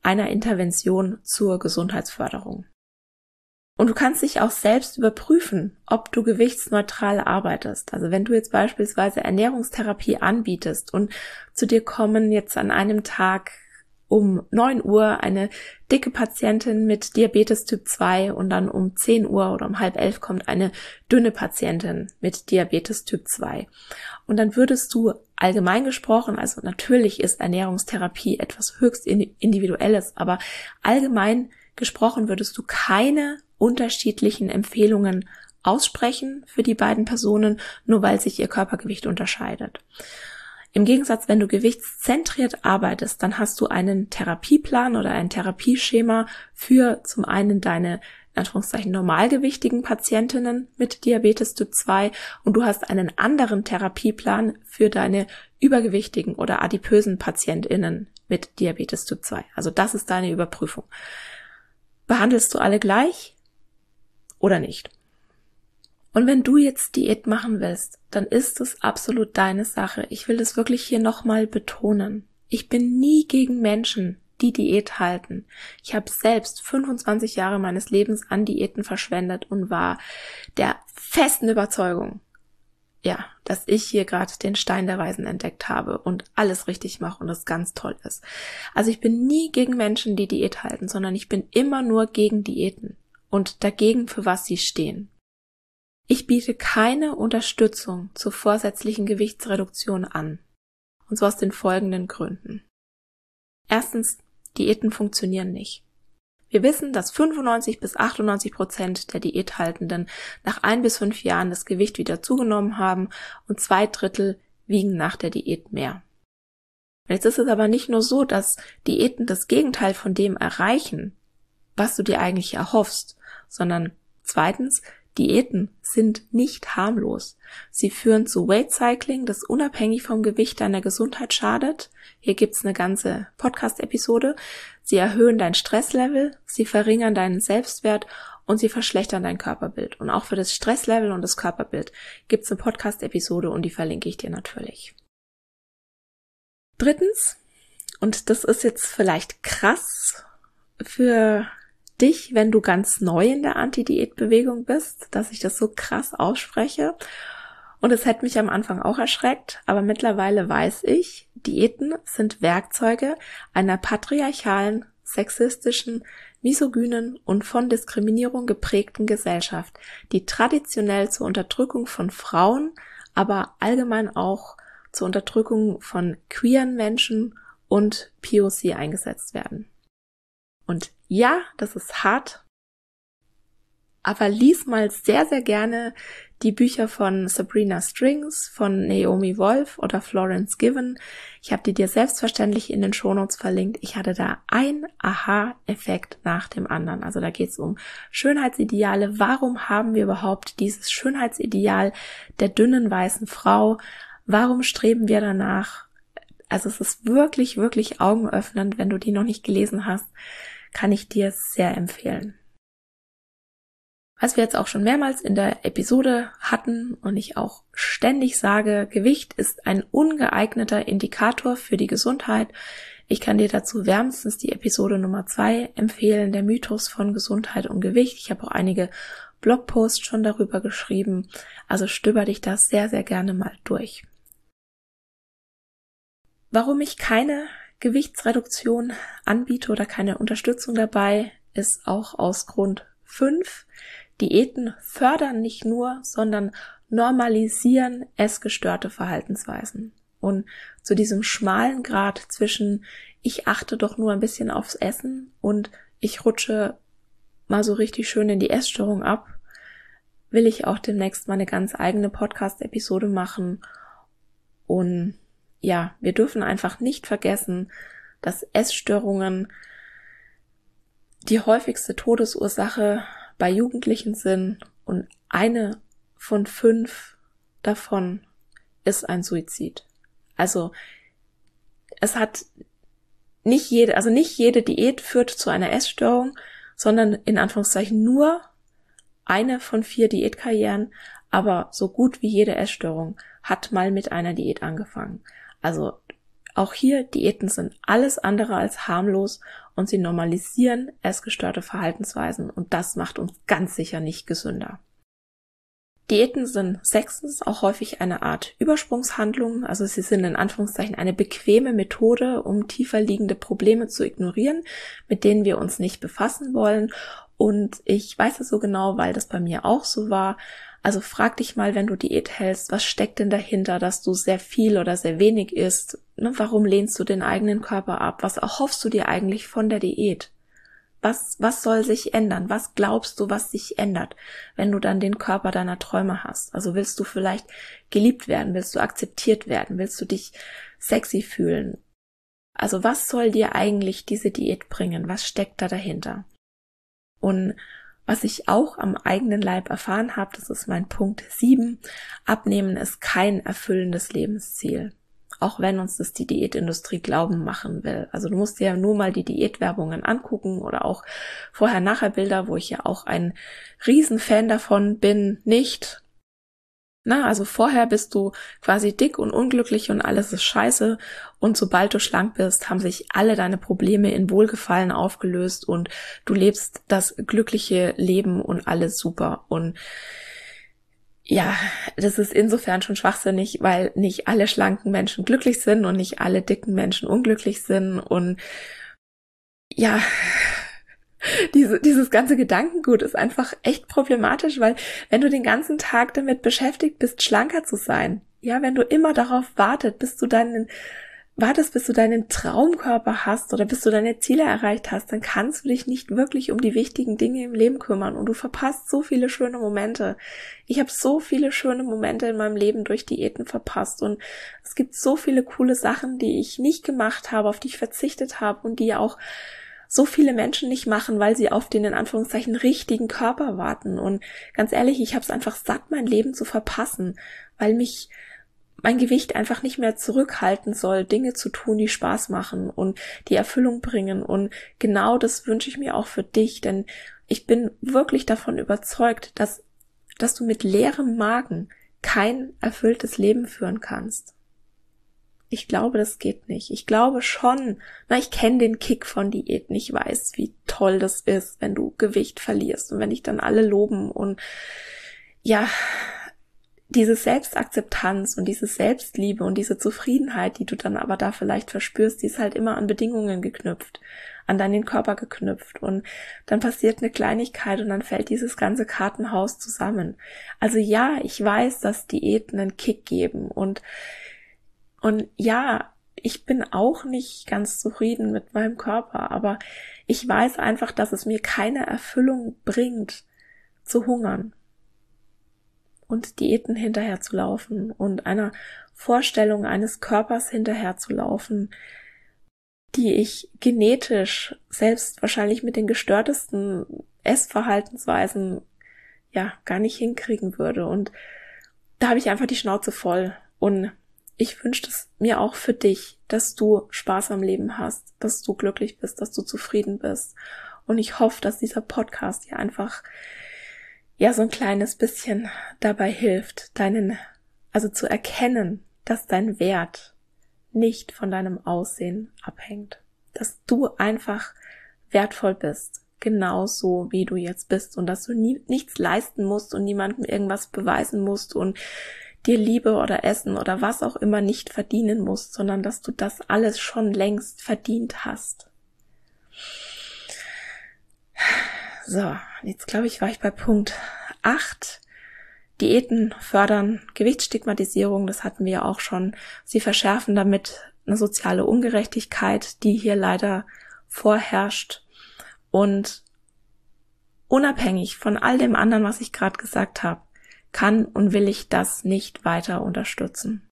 einer Intervention zur Gesundheitsförderung. Und du kannst dich auch selbst überprüfen, ob du gewichtsneutral arbeitest. Also wenn du jetzt beispielsweise Ernährungstherapie anbietest und zu dir kommen jetzt an einem Tag um neun Uhr eine dicke Patientin mit Diabetes Typ zwei und dann um zehn Uhr oder um halb elf kommt eine dünne Patientin mit Diabetes Typ zwei. Und dann würdest du allgemein gesprochen, also natürlich ist Ernährungstherapie etwas höchst Individuelles, aber allgemein gesprochen würdest du keine unterschiedlichen Empfehlungen aussprechen für die beiden Personen, nur weil sich ihr Körpergewicht unterscheidet. Im Gegensatz, wenn du gewichtszentriert arbeitest, dann hast du einen Therapieplan oder ein Therapieschema für zum einen deine, in Anführungszeichen, normalgewichtigen Patientinnen mit Diabetes Typ zwei und du hast einen anderen Therapieplan für deine übergewichtigen oder adipösen PatientInnen mit Diabetes Typ zwei. Also das ist deine Überprüfung. Behandelst du alle gleich oder nicht? Und wenn du jetzt Diät machen willst, dann ist es absolut deine Sache. Ich will das wirklich hier nochmal betonen. Ich bin nie gegen Menschen, die Diät halten. Ich habe selbst fünfundzwanzig Jahre meines Lebens an Diäten verschwendet und war der festen Überzeugung, ja, dass ich hier gerade den Stein der Weisen entdeckt habe und alles richtig mache und das ganz toll ist. Also ich bin nie gegen Menschen, die Diät halten, sondern ich bin immer nur gegen Diäten und dagegen, für was sie stehen. Ich biete keine Unterstützung zur vorsätzlichen Gewichtsreduktion an. Und zwar aus den folgenden Gründen. Erstens, Diäten funktionieren nicht. Wir wissen, dass fünfundneunzig bis achtundneunzig Prozent der Diäthaltenden nach ein bis fünf Jahren das Gewicht wieder zugenommen haben und zwei Drittel wiegen nach der Diät mehr. Jetzt ist es aber nicht nur so, dass Diäten das Gegenteil von dem erreichen, was du dir eigentlich erhoffst, sondern zweitens, Diäten sind nicht harmlos. Sie führen zu Weight Cycling, das unabhängig vom Gewicht deiner Gesundheit schadet. Hier gibt's eine ganze Podcast-Episode. Sie erhöhen dein Stresslevel, sie verringern deinen Selbstwert und sie verschlechtern dein Körperbild. Und auch für das Stresslevel und das Körperbild gibt's eine Podcast-Episode und die verlinke ich dir natürlich. Drittens, und das ist jetzt vielleicht krass für dich, wenn du ganz neu in der Anti-Diät-Bewegung bist, dass ich das so krass ausspreche. Und es hätte mich am Anfang auch erschreckt, aber mittlerweile weiß ich, Diäten sind Werkzeuge einer patriarchalen, sexistischen, misogynen und von Diskriminierung geprägten Gesellschaft, die traditionell zur Unterdrückung von Frauen, aber allgemein auch zur Unterdrückung von queeren Menschen und P O C eingesetzt werden. Und ja, das ist hart, aber lies mal sehr, sehr gerne die Bücher von Sabrina Strings, von Naomi Wolf oder Florence Given. Ich habe die dir selbstverständlich in den Shownotes verlinkt. Ich hatte da ein Aha-Effekt nach dem anderen. Also da geht es um Schönheitsideale. Warum haben wir überhaupt dieses Schönheitsideal der dünnen weißen Frau? Warum streben wir danach? Also es ist wirklich, wirklich augenöffnend. Wenn du die noch nicht gelesen hast, kann ich dir sehr empfehlen. Was wir jetzt auch schon mehrmals in der Episode hatten und ich auch ständig sage, Gewicht ist ein ungeeigneter Indikator für die Gesundheit. Ich kann dir dazu wärmstens die Episode Nummer zwei empfehlen, der Mythos von Gesundheit und Gewicht. Ich habe auch einige Blogposts schon darüber geschrieben, also stöber dich da sehr, sehr gerne mal durch. Warum ich keine Gewichtsreduktion anbiete oder keine Unterstützung dabei, ist auch aus Grund fünf. Diäten fördern nicht nur, sondern normalisieren essgestörte Verhaltensweisen. Und zu diesem schmalen Grat zwischen ich achte doch nur ein bisschen aufs Essen und ich rutsche mal so richtig schön in die Essstörung ab, will ich auch demnächst mal eine ganz eigene Podcast-Episode machen. Und ja, wir dürfen einfach nicht vergessen, dass Essstörungen die häufigste Todesursache bei Jugendlichen sind und eine von fünf davon ist ein Suizid. Also es hat nicht jede, also nicht jede Diät führt zu einer Essstörung, sondern in Anführungszeichen nur eine von vier Diätkarrieren, aber so gut wie jede Essstörung hat mal mit einer Diät angefangen. Also auch hier, Diäten sind alles andere als harmlos und sie normalisieren essgestörte Verhaltensweisen und das macht uns ganz sicher nicht gesünder. Diäten sind sechstens auch häufig eine Art Übersprungshandlung, also sie sind in Anführungszeichen eine bequeme Methode, um tiefer liegende Probleme zu ignorieren, mit denen wir uns nicht befassen wollen. Und ich weiß es so genau, weil das bei mir auch so war. Also frag dich mal, wenn du Diät hältst, was steckt denn dahinter, dass du sehr viel oder sehr wenig isst? Ne, warum lehnst du den eigenen Körper ab? Was erhoffst du dir eigentlich von der Diät? Was, was soll sich ändern? Was glaubst du, was sich ändert, wenn du dann den Körper deiner Träume hast? Also willst du vielleicht geliebt werden? Willst du akzeptiert werden? Willst du dich sexy fühlen? Also was soll dir eigentlich diese Diät bringen? Was steckt da dahinter? Und was ich auch am eigenen Leib erfahren habe, das ist mein Punkt sieben, Abnehmen ist kein erfüllendes Lebensziel. Auch wenn uns das die Diätindustrie glauben machen will. Also du musst dir ja nur mal die Diätwerbungen angucken oder auch Vorher-Nachher-Bilder, wo ich ja auch ein Riesenfan davon bin, nicht. Na, also vorher bist du quasi dick und unglücklich und alles ist scheiße und sobald du schlank bist, haben sich alle deine Probleme in Wohlgefallen aufgelöst und du lebst das glückliche Leben und alles super. Und ja, das ist insofern schon schwachsinnig, weil nicht alle schlanken Menschen glücklich sind und nicht alle dicken Menschen unglücklich sind und ja, diese, dieses ganze Gedankengut ist einfach echt problematisch, weil wenn du den ganzen Tag damit beschäftigt bist, schlanker zu sein, ja, wenn du immer darauf wartet, bis du deinen wartest, bis du deinen Traumkörper hast oder bis du deine Ziele erreicht hast, dann kannst du dich nicht wirklich um die wichtigen Dinge im Leben kümmern und du verpasst so viele schöne Momente. Ich habe so viele schöne Momente in meinem Leben durch Diäten verpasst und es gibt so viele coole Sachen, die ich nicht gemacht habe, auf die ich verzichtet habe und die auch so viele Menschen nicht machen, weil sie auf den in Anführungszeichen richtigen Körper warten. Und ganz ehrlich, ich habe es einfach satt, mein Leben zu verpassen, weil mich mein Gewicht einfach nicht mehr zurückhalten soll, Dinge zu tun, die Spaß machen und die Erfüllung bringen. Und genau das wünsche ich mir auch für dich, denn ich bin wirklich davon überzeugt, dass, dass du mit leerem Magen kein erfülltes Leben führen kannst. Ich glaube, das geht nicht. Ich glaube schon, na, ich kenne den Kick von Diäten. Ich weiß, wie toll das ist, wenn du Gewicht verlierst und wenn dich dann alle loben und ja, diese Selbstakzeptanz und diese Selbstliebe und diese Zufriedenheit, die du dann aber da vielleicht verspürst, die ist halt immer an Bedingungen geknüpft, an deinen Körper geknüpft und dann passiert eine Kleinigkeit und dann fällt dieses ganze Kartenhaus zusammen. Also ja, ich weiß, dass Diäten einen Kick geben und und ja, ich bin auch nicht ganz zufrieden mit meinem Körper, aber ich weiß einfach, dass es mir keine Erfüllung bringt, zu hungern und Diäten hinterherzulaufen und einer Vorstellung eines Körpers hinterherzulaufen, die ich genetisch selbst wahrscheinlich mit den gestörtesten Essverhaltensweisen ja gar nicht hinkriegen würde. Und da habe ich einfach die Schnauze voll. Und ich wünsche es mir auch für dich, dass du Spaß am Leben hast, dass du glücklich bist, dass du zufrieden bist. Und ich hoffe, dass dieser Podcast dir einfach ja so ein kleines bisschen dabei hilft, deinen, also zu erkennen, dass dein Wert nicht von deinem Aussehen abhängt. Dass du einfach wertvoll bist, genauso wie du jetzt bist und dass du nie, nichts leisten musst und niemandem irgendwas beweisen musst und dir Liebe oder Essen oder was auch immer nicht verdienen musst, sondern dass du das alles schon längst verdient hast. So, jetzt glaube ich, war ich bei Punkt acht. Diäten fördern Gewichtsstigmatisierung, das hatten wir ja auch schon. Sie verschärfen damit eine soziale Ungerechtigkeit, die hier leider vorherrscht. Und unabhängig von all dem anderen, was ich gerade gesagt habe, kann und will ich das nicht weiter unterstützen.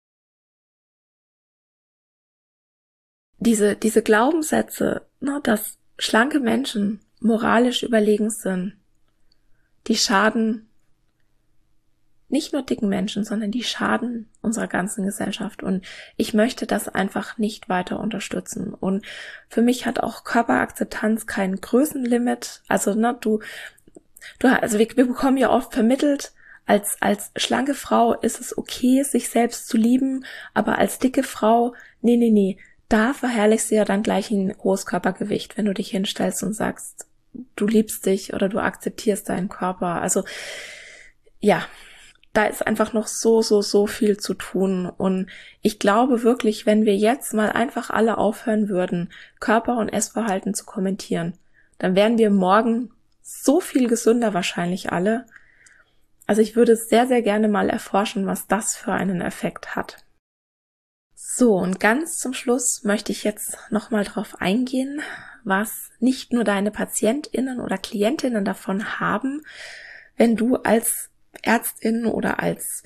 Diese, diese Glaubenssätze, ne, dass schlanke Menschen moralisch überlegen sind, die schaden nicht nur dicken Menschen, sondern die schaden unserer ganzen Gesellschaft. Und ich möchte das einfach nicht weiter unterstützen. Und für mich hat auch Körperakzeptanz kein Größenlimit. Also, ne, du, du, also wir, wir bekommen ja oft vermittelt, Als, als schlanke Frau ist es okay, sich selbst zu lieben, aber als dicke Frau, nee, nee, nee, da verherrlichst du ja dann gleich ein hohes Körpergewicht, wenn du dich hinstellst und sagst, du liebst dich oder du akzeptierst deinen Körper. Also, ja, da ist einfach noch so, so, so viel zu tun. Und ich glaube wirklich, wenn wir jetzt mal einfach alle aufhören würden, Körper- und Essverhalten zu kommentieren, dann wären wir morgen so viel gesünder wahrscheinlich alle. Also ich würde sehr, sehr gerne mal erforschen, was das für einen Effekt hat. So, und ganz zum Schluss möchte ich jetzt nochmal drauf eingehen, was nicht nur deine PatientInnen oder KlientInnen davon haben, wenn du als Ärztin oder als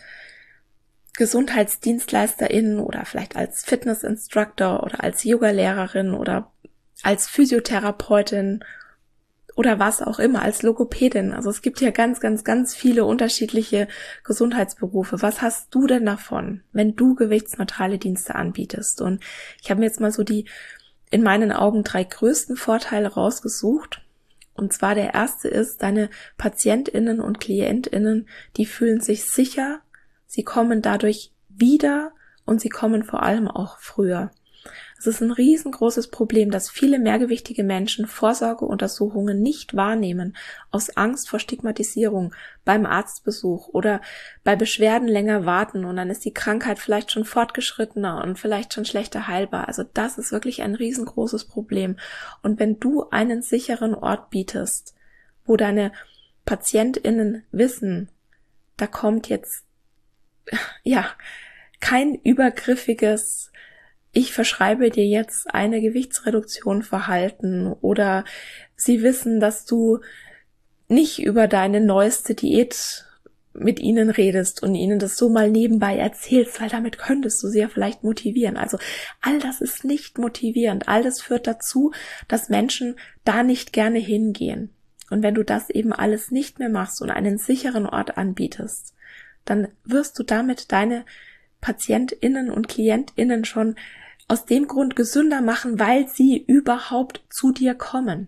Gesundheitsdienstleisterin oder vielleicht als Fitnessinstructor oder als Yogalehrerin oder als Physiotherapeutin oder was auch immer, als Logopädin. Also es gibt ja ganz, ganz, ganz viele unterschiedliche Gesundheitsberufe. Was hast du denn davon, wenn du gewichtsneutrale Dienste anbietest? Und ich habe mir jetzt mal so die in meinen Augen drei größten Vorteile rausgesucht. Und zwar der erste ist, deine PatientInnen und KlientInnen, die fühlen sich sicher, sie kommen dadurch wieder und sie kommen vor allem auch früher. Es ist ein riesengroßes Problem, dass viele mehrgewichtige Menschen Vorsorgeuntersuchungen nicht wahrnehmen, aus Angst vor Stigmatisierung beim Arztbesuch oder bei Beschwerden länger warten und dann ist die Krankheit vielleicht schon fortgeschrittener und vielleicht schon schlechter heilbar. Also das ist wirklich ein riesengroßes Problem. Und wenn du einen sicheren Ort bietest, wo deine PatientInnen wissen, da kommt jetzt, ja, kein übergriffiges ich verschreibe dir jetzt eine Gewichtsreduktion Verhalten oder sie wissen, dass du nicht über deine neueste Diät mit ihnen redest und ihnen das so mal nebenbei erzählst, weil damit könntest du sie ja vielleicht motivieren. Also all das ist nicht motivierend. All das führt dazu, dass Menschen da nicht gerne hingehen. Und wenn du das eben alles nicht mehr machst und einen sicheren Ort anbietest, dann wirst du damit deine PatientInnen und KlientInnen schon aus dem Grund gesünder machen, weil sie überhaupt zu dir kommen.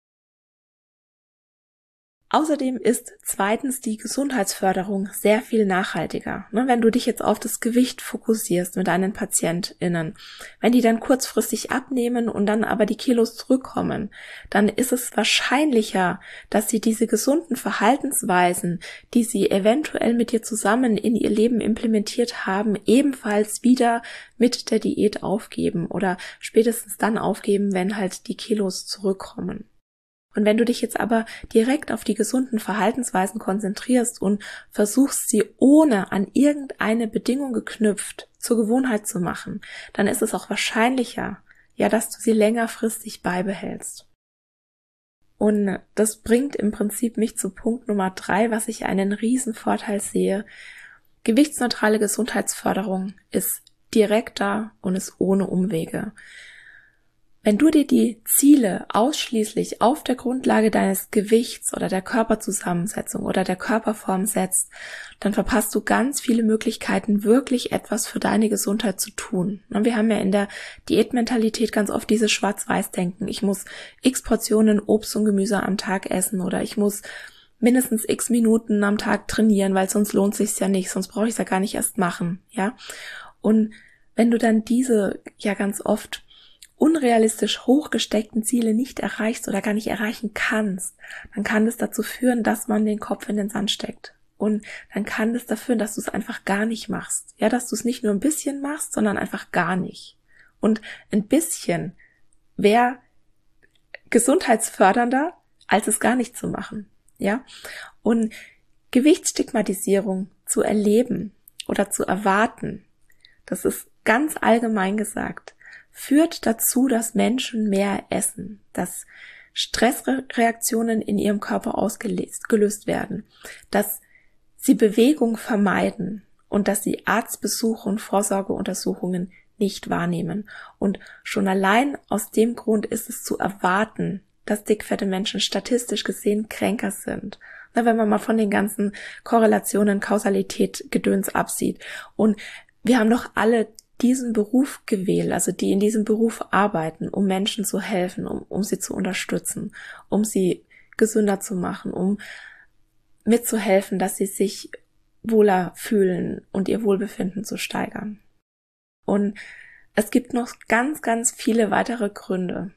Außerdem ist zweitens die Gesundheitsförderung sehr viel nachhaltiger. Wenn du dich jetzt auf das Gewicht fokussierst mit deinen PatientInnen, wenn die dann kurzfristig abnehmen und dann aber die Kilos zurückkommen, dann ist es wahrscheinlicher, dass sie diese gesunden Verhaltensweisen, die sie eventuell mit dir zusammen in ihr Leben implementiert haben, ebenfalls wieder mit der Diät aufgeben oder spätestens dann aufgeben, wenn halt die Kilos zurückkommen. Und wenn du dich jetzt aber direkt auf die gesunden Verhaltensweisen konzentrierst und versuchst, sie ohne an irgendeine Bedingung geknüpft zur Gewohnheit zu machen, dann ist es auch wahrscheinlicher, ja, dass du sie längerfristig beibehältst. Und das bringt im Prinzip mich zu Punkt Nummer drei, was ich einen riesen Vorteil sehe. Gewichtsneutrale Gesundheitsförderung ist direkter und ist ohne Umwege. Wenn du dir die Ziele ausschließlich auf der Grundlage deines Gewichts oder der Körperzusammensetzung oder der Körperform setzt, dann verpasst du ganz viele Möglichkeiten, wirklich etwas für deine Gesundheit zu tun. Wir haben ja in der Diätmentalität ganz oft dieses Schwarz-Weiß-Denken. Ich muss x Portionen Obst und Gemüse am Tag essen oder ich muss mindestens x Minuten am Tag trainieren, weil sonst lohnt sich's ja nicht, sonst brauche ich es ja gar nicht erst machen, ja. Und wenn du dann diese ja ganz oft unrealistisch hochgesteckten Ziele nicht erreichst oder gar nicht erreichen kannst, dann kann das dazu führen, dass man den Kopf in den Sand steckt. Und dann kann das dafür führen, dass du es einfach gar nicht machst. Ja, dass du es nicht nur ein bisschen machst, sondern einfach gar nicht. Und ein bisschen wäre gesundheitsfördernder, als es gar nicht zu machen. Ja, und Gewichtsstigmatisierung zu erleben oder zu erwarten, das ist ganz allgemein gesagt, führt dazu, dass Menschen mehr essen, dass Stressreaktionen in ihrem Körper ausgelöst werden, dass sie Bewegung vermeiden und dass sie Arztbesuche und Vorsorgeuntersuchungen nicht wahrnehmen. Und schon allein aus dem Grund ist es zu erwarten, dass dickfette Menschen statistisch gesehen kränker sind. Na, wenn man mal von den ganzen Korrelationen, Kausalität, Gedöns absieht. Und wir haben doch alle diesen Beruf gewählt, also die in diesem Beruf arbeiten, um Menschen zu helfen, um, um sie zu unterstützen, um sie gesünder zu machen, um mitzuhelfen, dass sie sich wohler fühlen und ihr Wohlbefinden zu steigern. Und es gibt noch ganz, ganz viele weitere Gründe,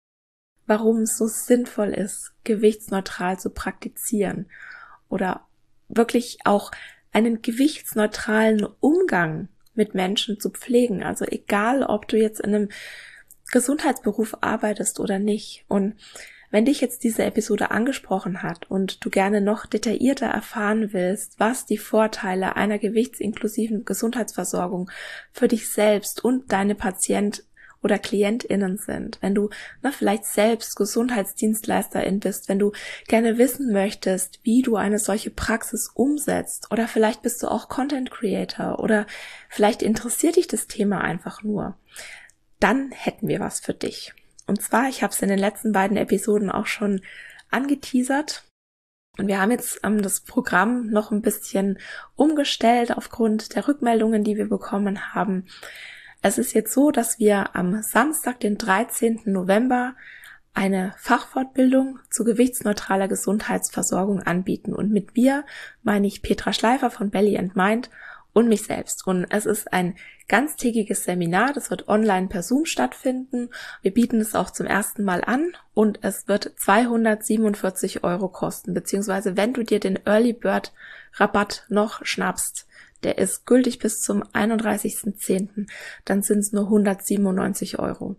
warum es so sinnvoll ist, gewichtsneutral zu praktizieren oder wirklich auch einen gewichtsneutralen Umgang mit Menschen zu pflegen. Also egal, ob du jetzt in einem Gesundheitsberuf arbeitest oder nicht. Und wenn dich jetzt diese Episode angesprochen hat und du gerne noch detaillierter erfahren willst, was die Vorteile einer gewichtsinklusiven Gesundheitsversorgung für dich selbst und deine Patient oder KlientInnen sind, wenn du na, vielleicht selbst Gesundheitsdienstleisterin bist, wenn du gerne wissen möchtest, wie du eine solche Praxis umsetzt, oder vielleicht bist du auch Content Creator oder vielleicht interessiert dich das Thema einfach nur, dann hätten wir was für dich. Und zwar, ich habe es in den letzten beiden Episoden auch schon angeteasert und wir haben jetzt ähm, das Programm noch ein bisschen umgestellt aufgrund der Rückmeldungen, die wir bekommen haben. Es ist jetzt so, dass wir am Samstag, den dreizehnten November, eine Fachfortbildung zu gewichtsneutraler Gesundheitsversorgung anbieten. Und mit wir meine ich Petra Schleifer von Belly and Mind und mich selbst. Und es ist ein ganztägiges Seminar, das wird online per Zoom stattfinden. Wir bieten es auch zum ersten Mal an und es wird zweihundertsiebenundvierzig Euro kosten, beziehungsweise wenn du dir den Early Bird Rabatt noch schnappst, der ist gültig bis zum einunddreißigsten zehnten, dann sind es nur hundertsiebenundneunzig Euro.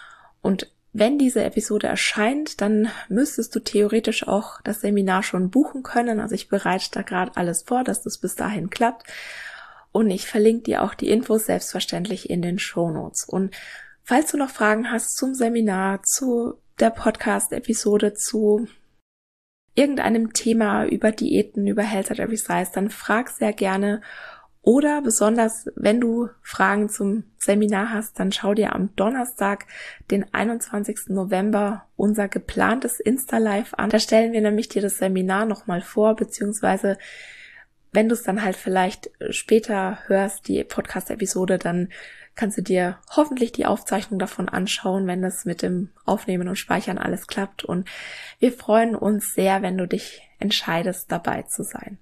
Und wenn diese Episode erscheint, dann müsstest du theoretisch auch das Seminar schon buchen können. Also ich bereite da gerade alles vor, dass das bis dahin klappt. Und ich verlinke dir auch die Infos selbstverständlich in den Shownotes. Und falls du noch Fragen hast zum Seminar, zu der Podcast-Episode, zu irgendeinem Thema über Diäten, über Health at Every Size, dann frag sehr gerne. Oder besonders, wenn du Fragen zum Seminar hast, dann schau dir am Donnerstag, den einundzwanzigsten November, unser geplantes Insta-Live an. Da stellen wir nämlich dir das Seminar nochmal vor, beziehungsweise wenn du es dann halt vielleicht später hörst, die Podcast-Episode, dann kannst du dir hoffentlich die Aufzeichnung davon anschauen, wenn das mit dem Aufnehmen und Speichern alles klappt. Und wir freuen uns sehr, wenn du dich entscheidest, dabei zu sein.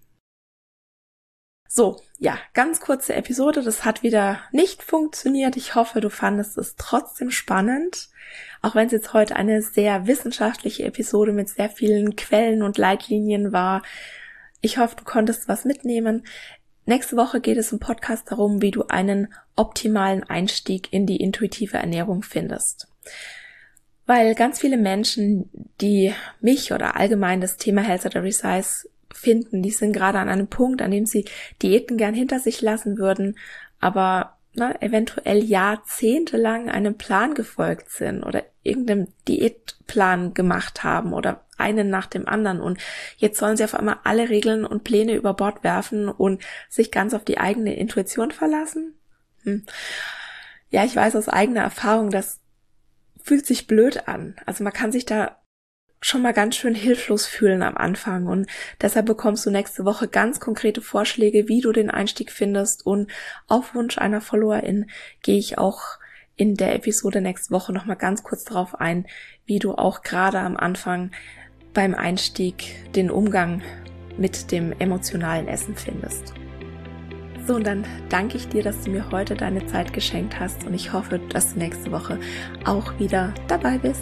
So, ja, ganz kurze Episode. Das hat wieder nicht funktioniert. Ich hoffe, du fandest es trotzdem spannend. Auch wenn es jetzt heute eine sehr wissenschaftliche Episode mit sehr vielen Quellen und Leitlinien war. Ich hoffe, du konntest was mitnehmen. Nächste Woche geht es im Podcast darum, wie du einen optimalen Einstieg in die intuitive Ernährung findest. Weil ganz viele Menschen, die mich oder allgemein das Thema Health at Every Size finden, die sind gerade an einem Punkt, an dem sie Diäten gern hinter sich lassen würden, aber na, eventuell jahrzehntelang einem Plan gefolgt sind oder irgendeinem Diätplan gemacht haben oder einen nach dem anderen, und jetzt sollen sie auf einmal alle Regeln und Pläne über Bord werfen und sich ganz auf die eigene Intuition verlassen. Hm. Ja, ich weiß aus eigener Erfahrung, das fühlt sich blöd an. Also man kann sich da schon mal ganz schön hilflos fühlen am Anfang, und deshalb bekommst du nächste Woche ganz konkrete Vorschläge, wie du den Einstieg findest, und auf Wunsch einer Followerin gehe ich auch in der Episode nächste Woche noch mal ganz kurz darauf ein, wie du auch gerade am Anfang beim Einstieg den Umgang mit dem emotionalen Essen findest. So, und dann danke ich dir, dass du mir heute deine Zeit geschenkt hast, und ich hoffe, dass du nächste Woche auch wieder dabei bist.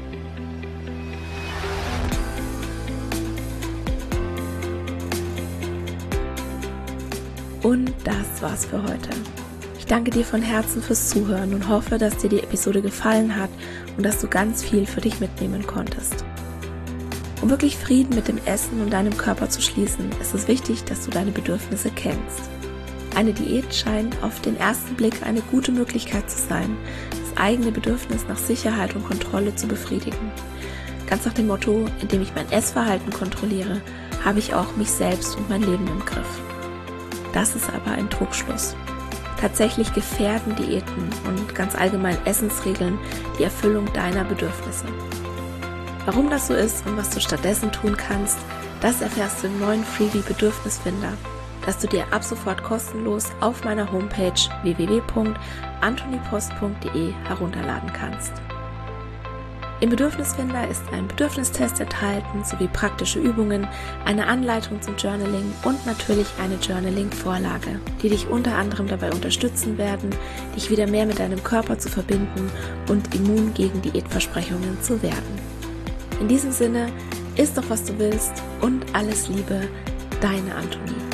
Und das war's für heute. Ich danke dir von Herzen fürs Zuhören und hoffe, dass dir die Episode gefallen hat und dass du ganz viel für dich mitnehmen konntest. Um wirklich Frieden mit dem Essen und deinem Körper zu schließen, ist es wichtig, dass du deine Bedürfnisse kennst. Eine Diät scheint auf den ersten Blick eine gute Möglichkeit zu sein, das eigene Bedürfnis nach Sicherheit und Kontrolle zu befriedigen. Ganz nach dem Motto, indem ich mein Essverhalten kontrolliere, habe ich auch mich selbst und mein Leben im Griff. Das ist aber ein Trugschluss. Tatsächlich gefährden Diäten und ganz allgemein Essensregeln die Erfüllung deiner Bedürfnisse. Warum das so ist und was du stattdessen tun kannst, das erfährst du im neuen Freebie Bedürfnisfinder, das du dir ab sofort kostenlos auf meiner Homepage w w w punkt antonipost punkt d e herunterladen kannst. Im Bedürfnisfinder ist ein Bedürfnistest enthalten, sowie praktische Übungen, eine Anleitung zum Journaling und natürlich eine Journaling-Vorlage, die dich unter anderem dabei unterstützen werden, dich wieder mehr mit deinem Körper zu verbinden und immun gegen Diätversprechungen zu werden. In diesem Sinne, iss doch, was du willst und alles Liebe, deine Antonie.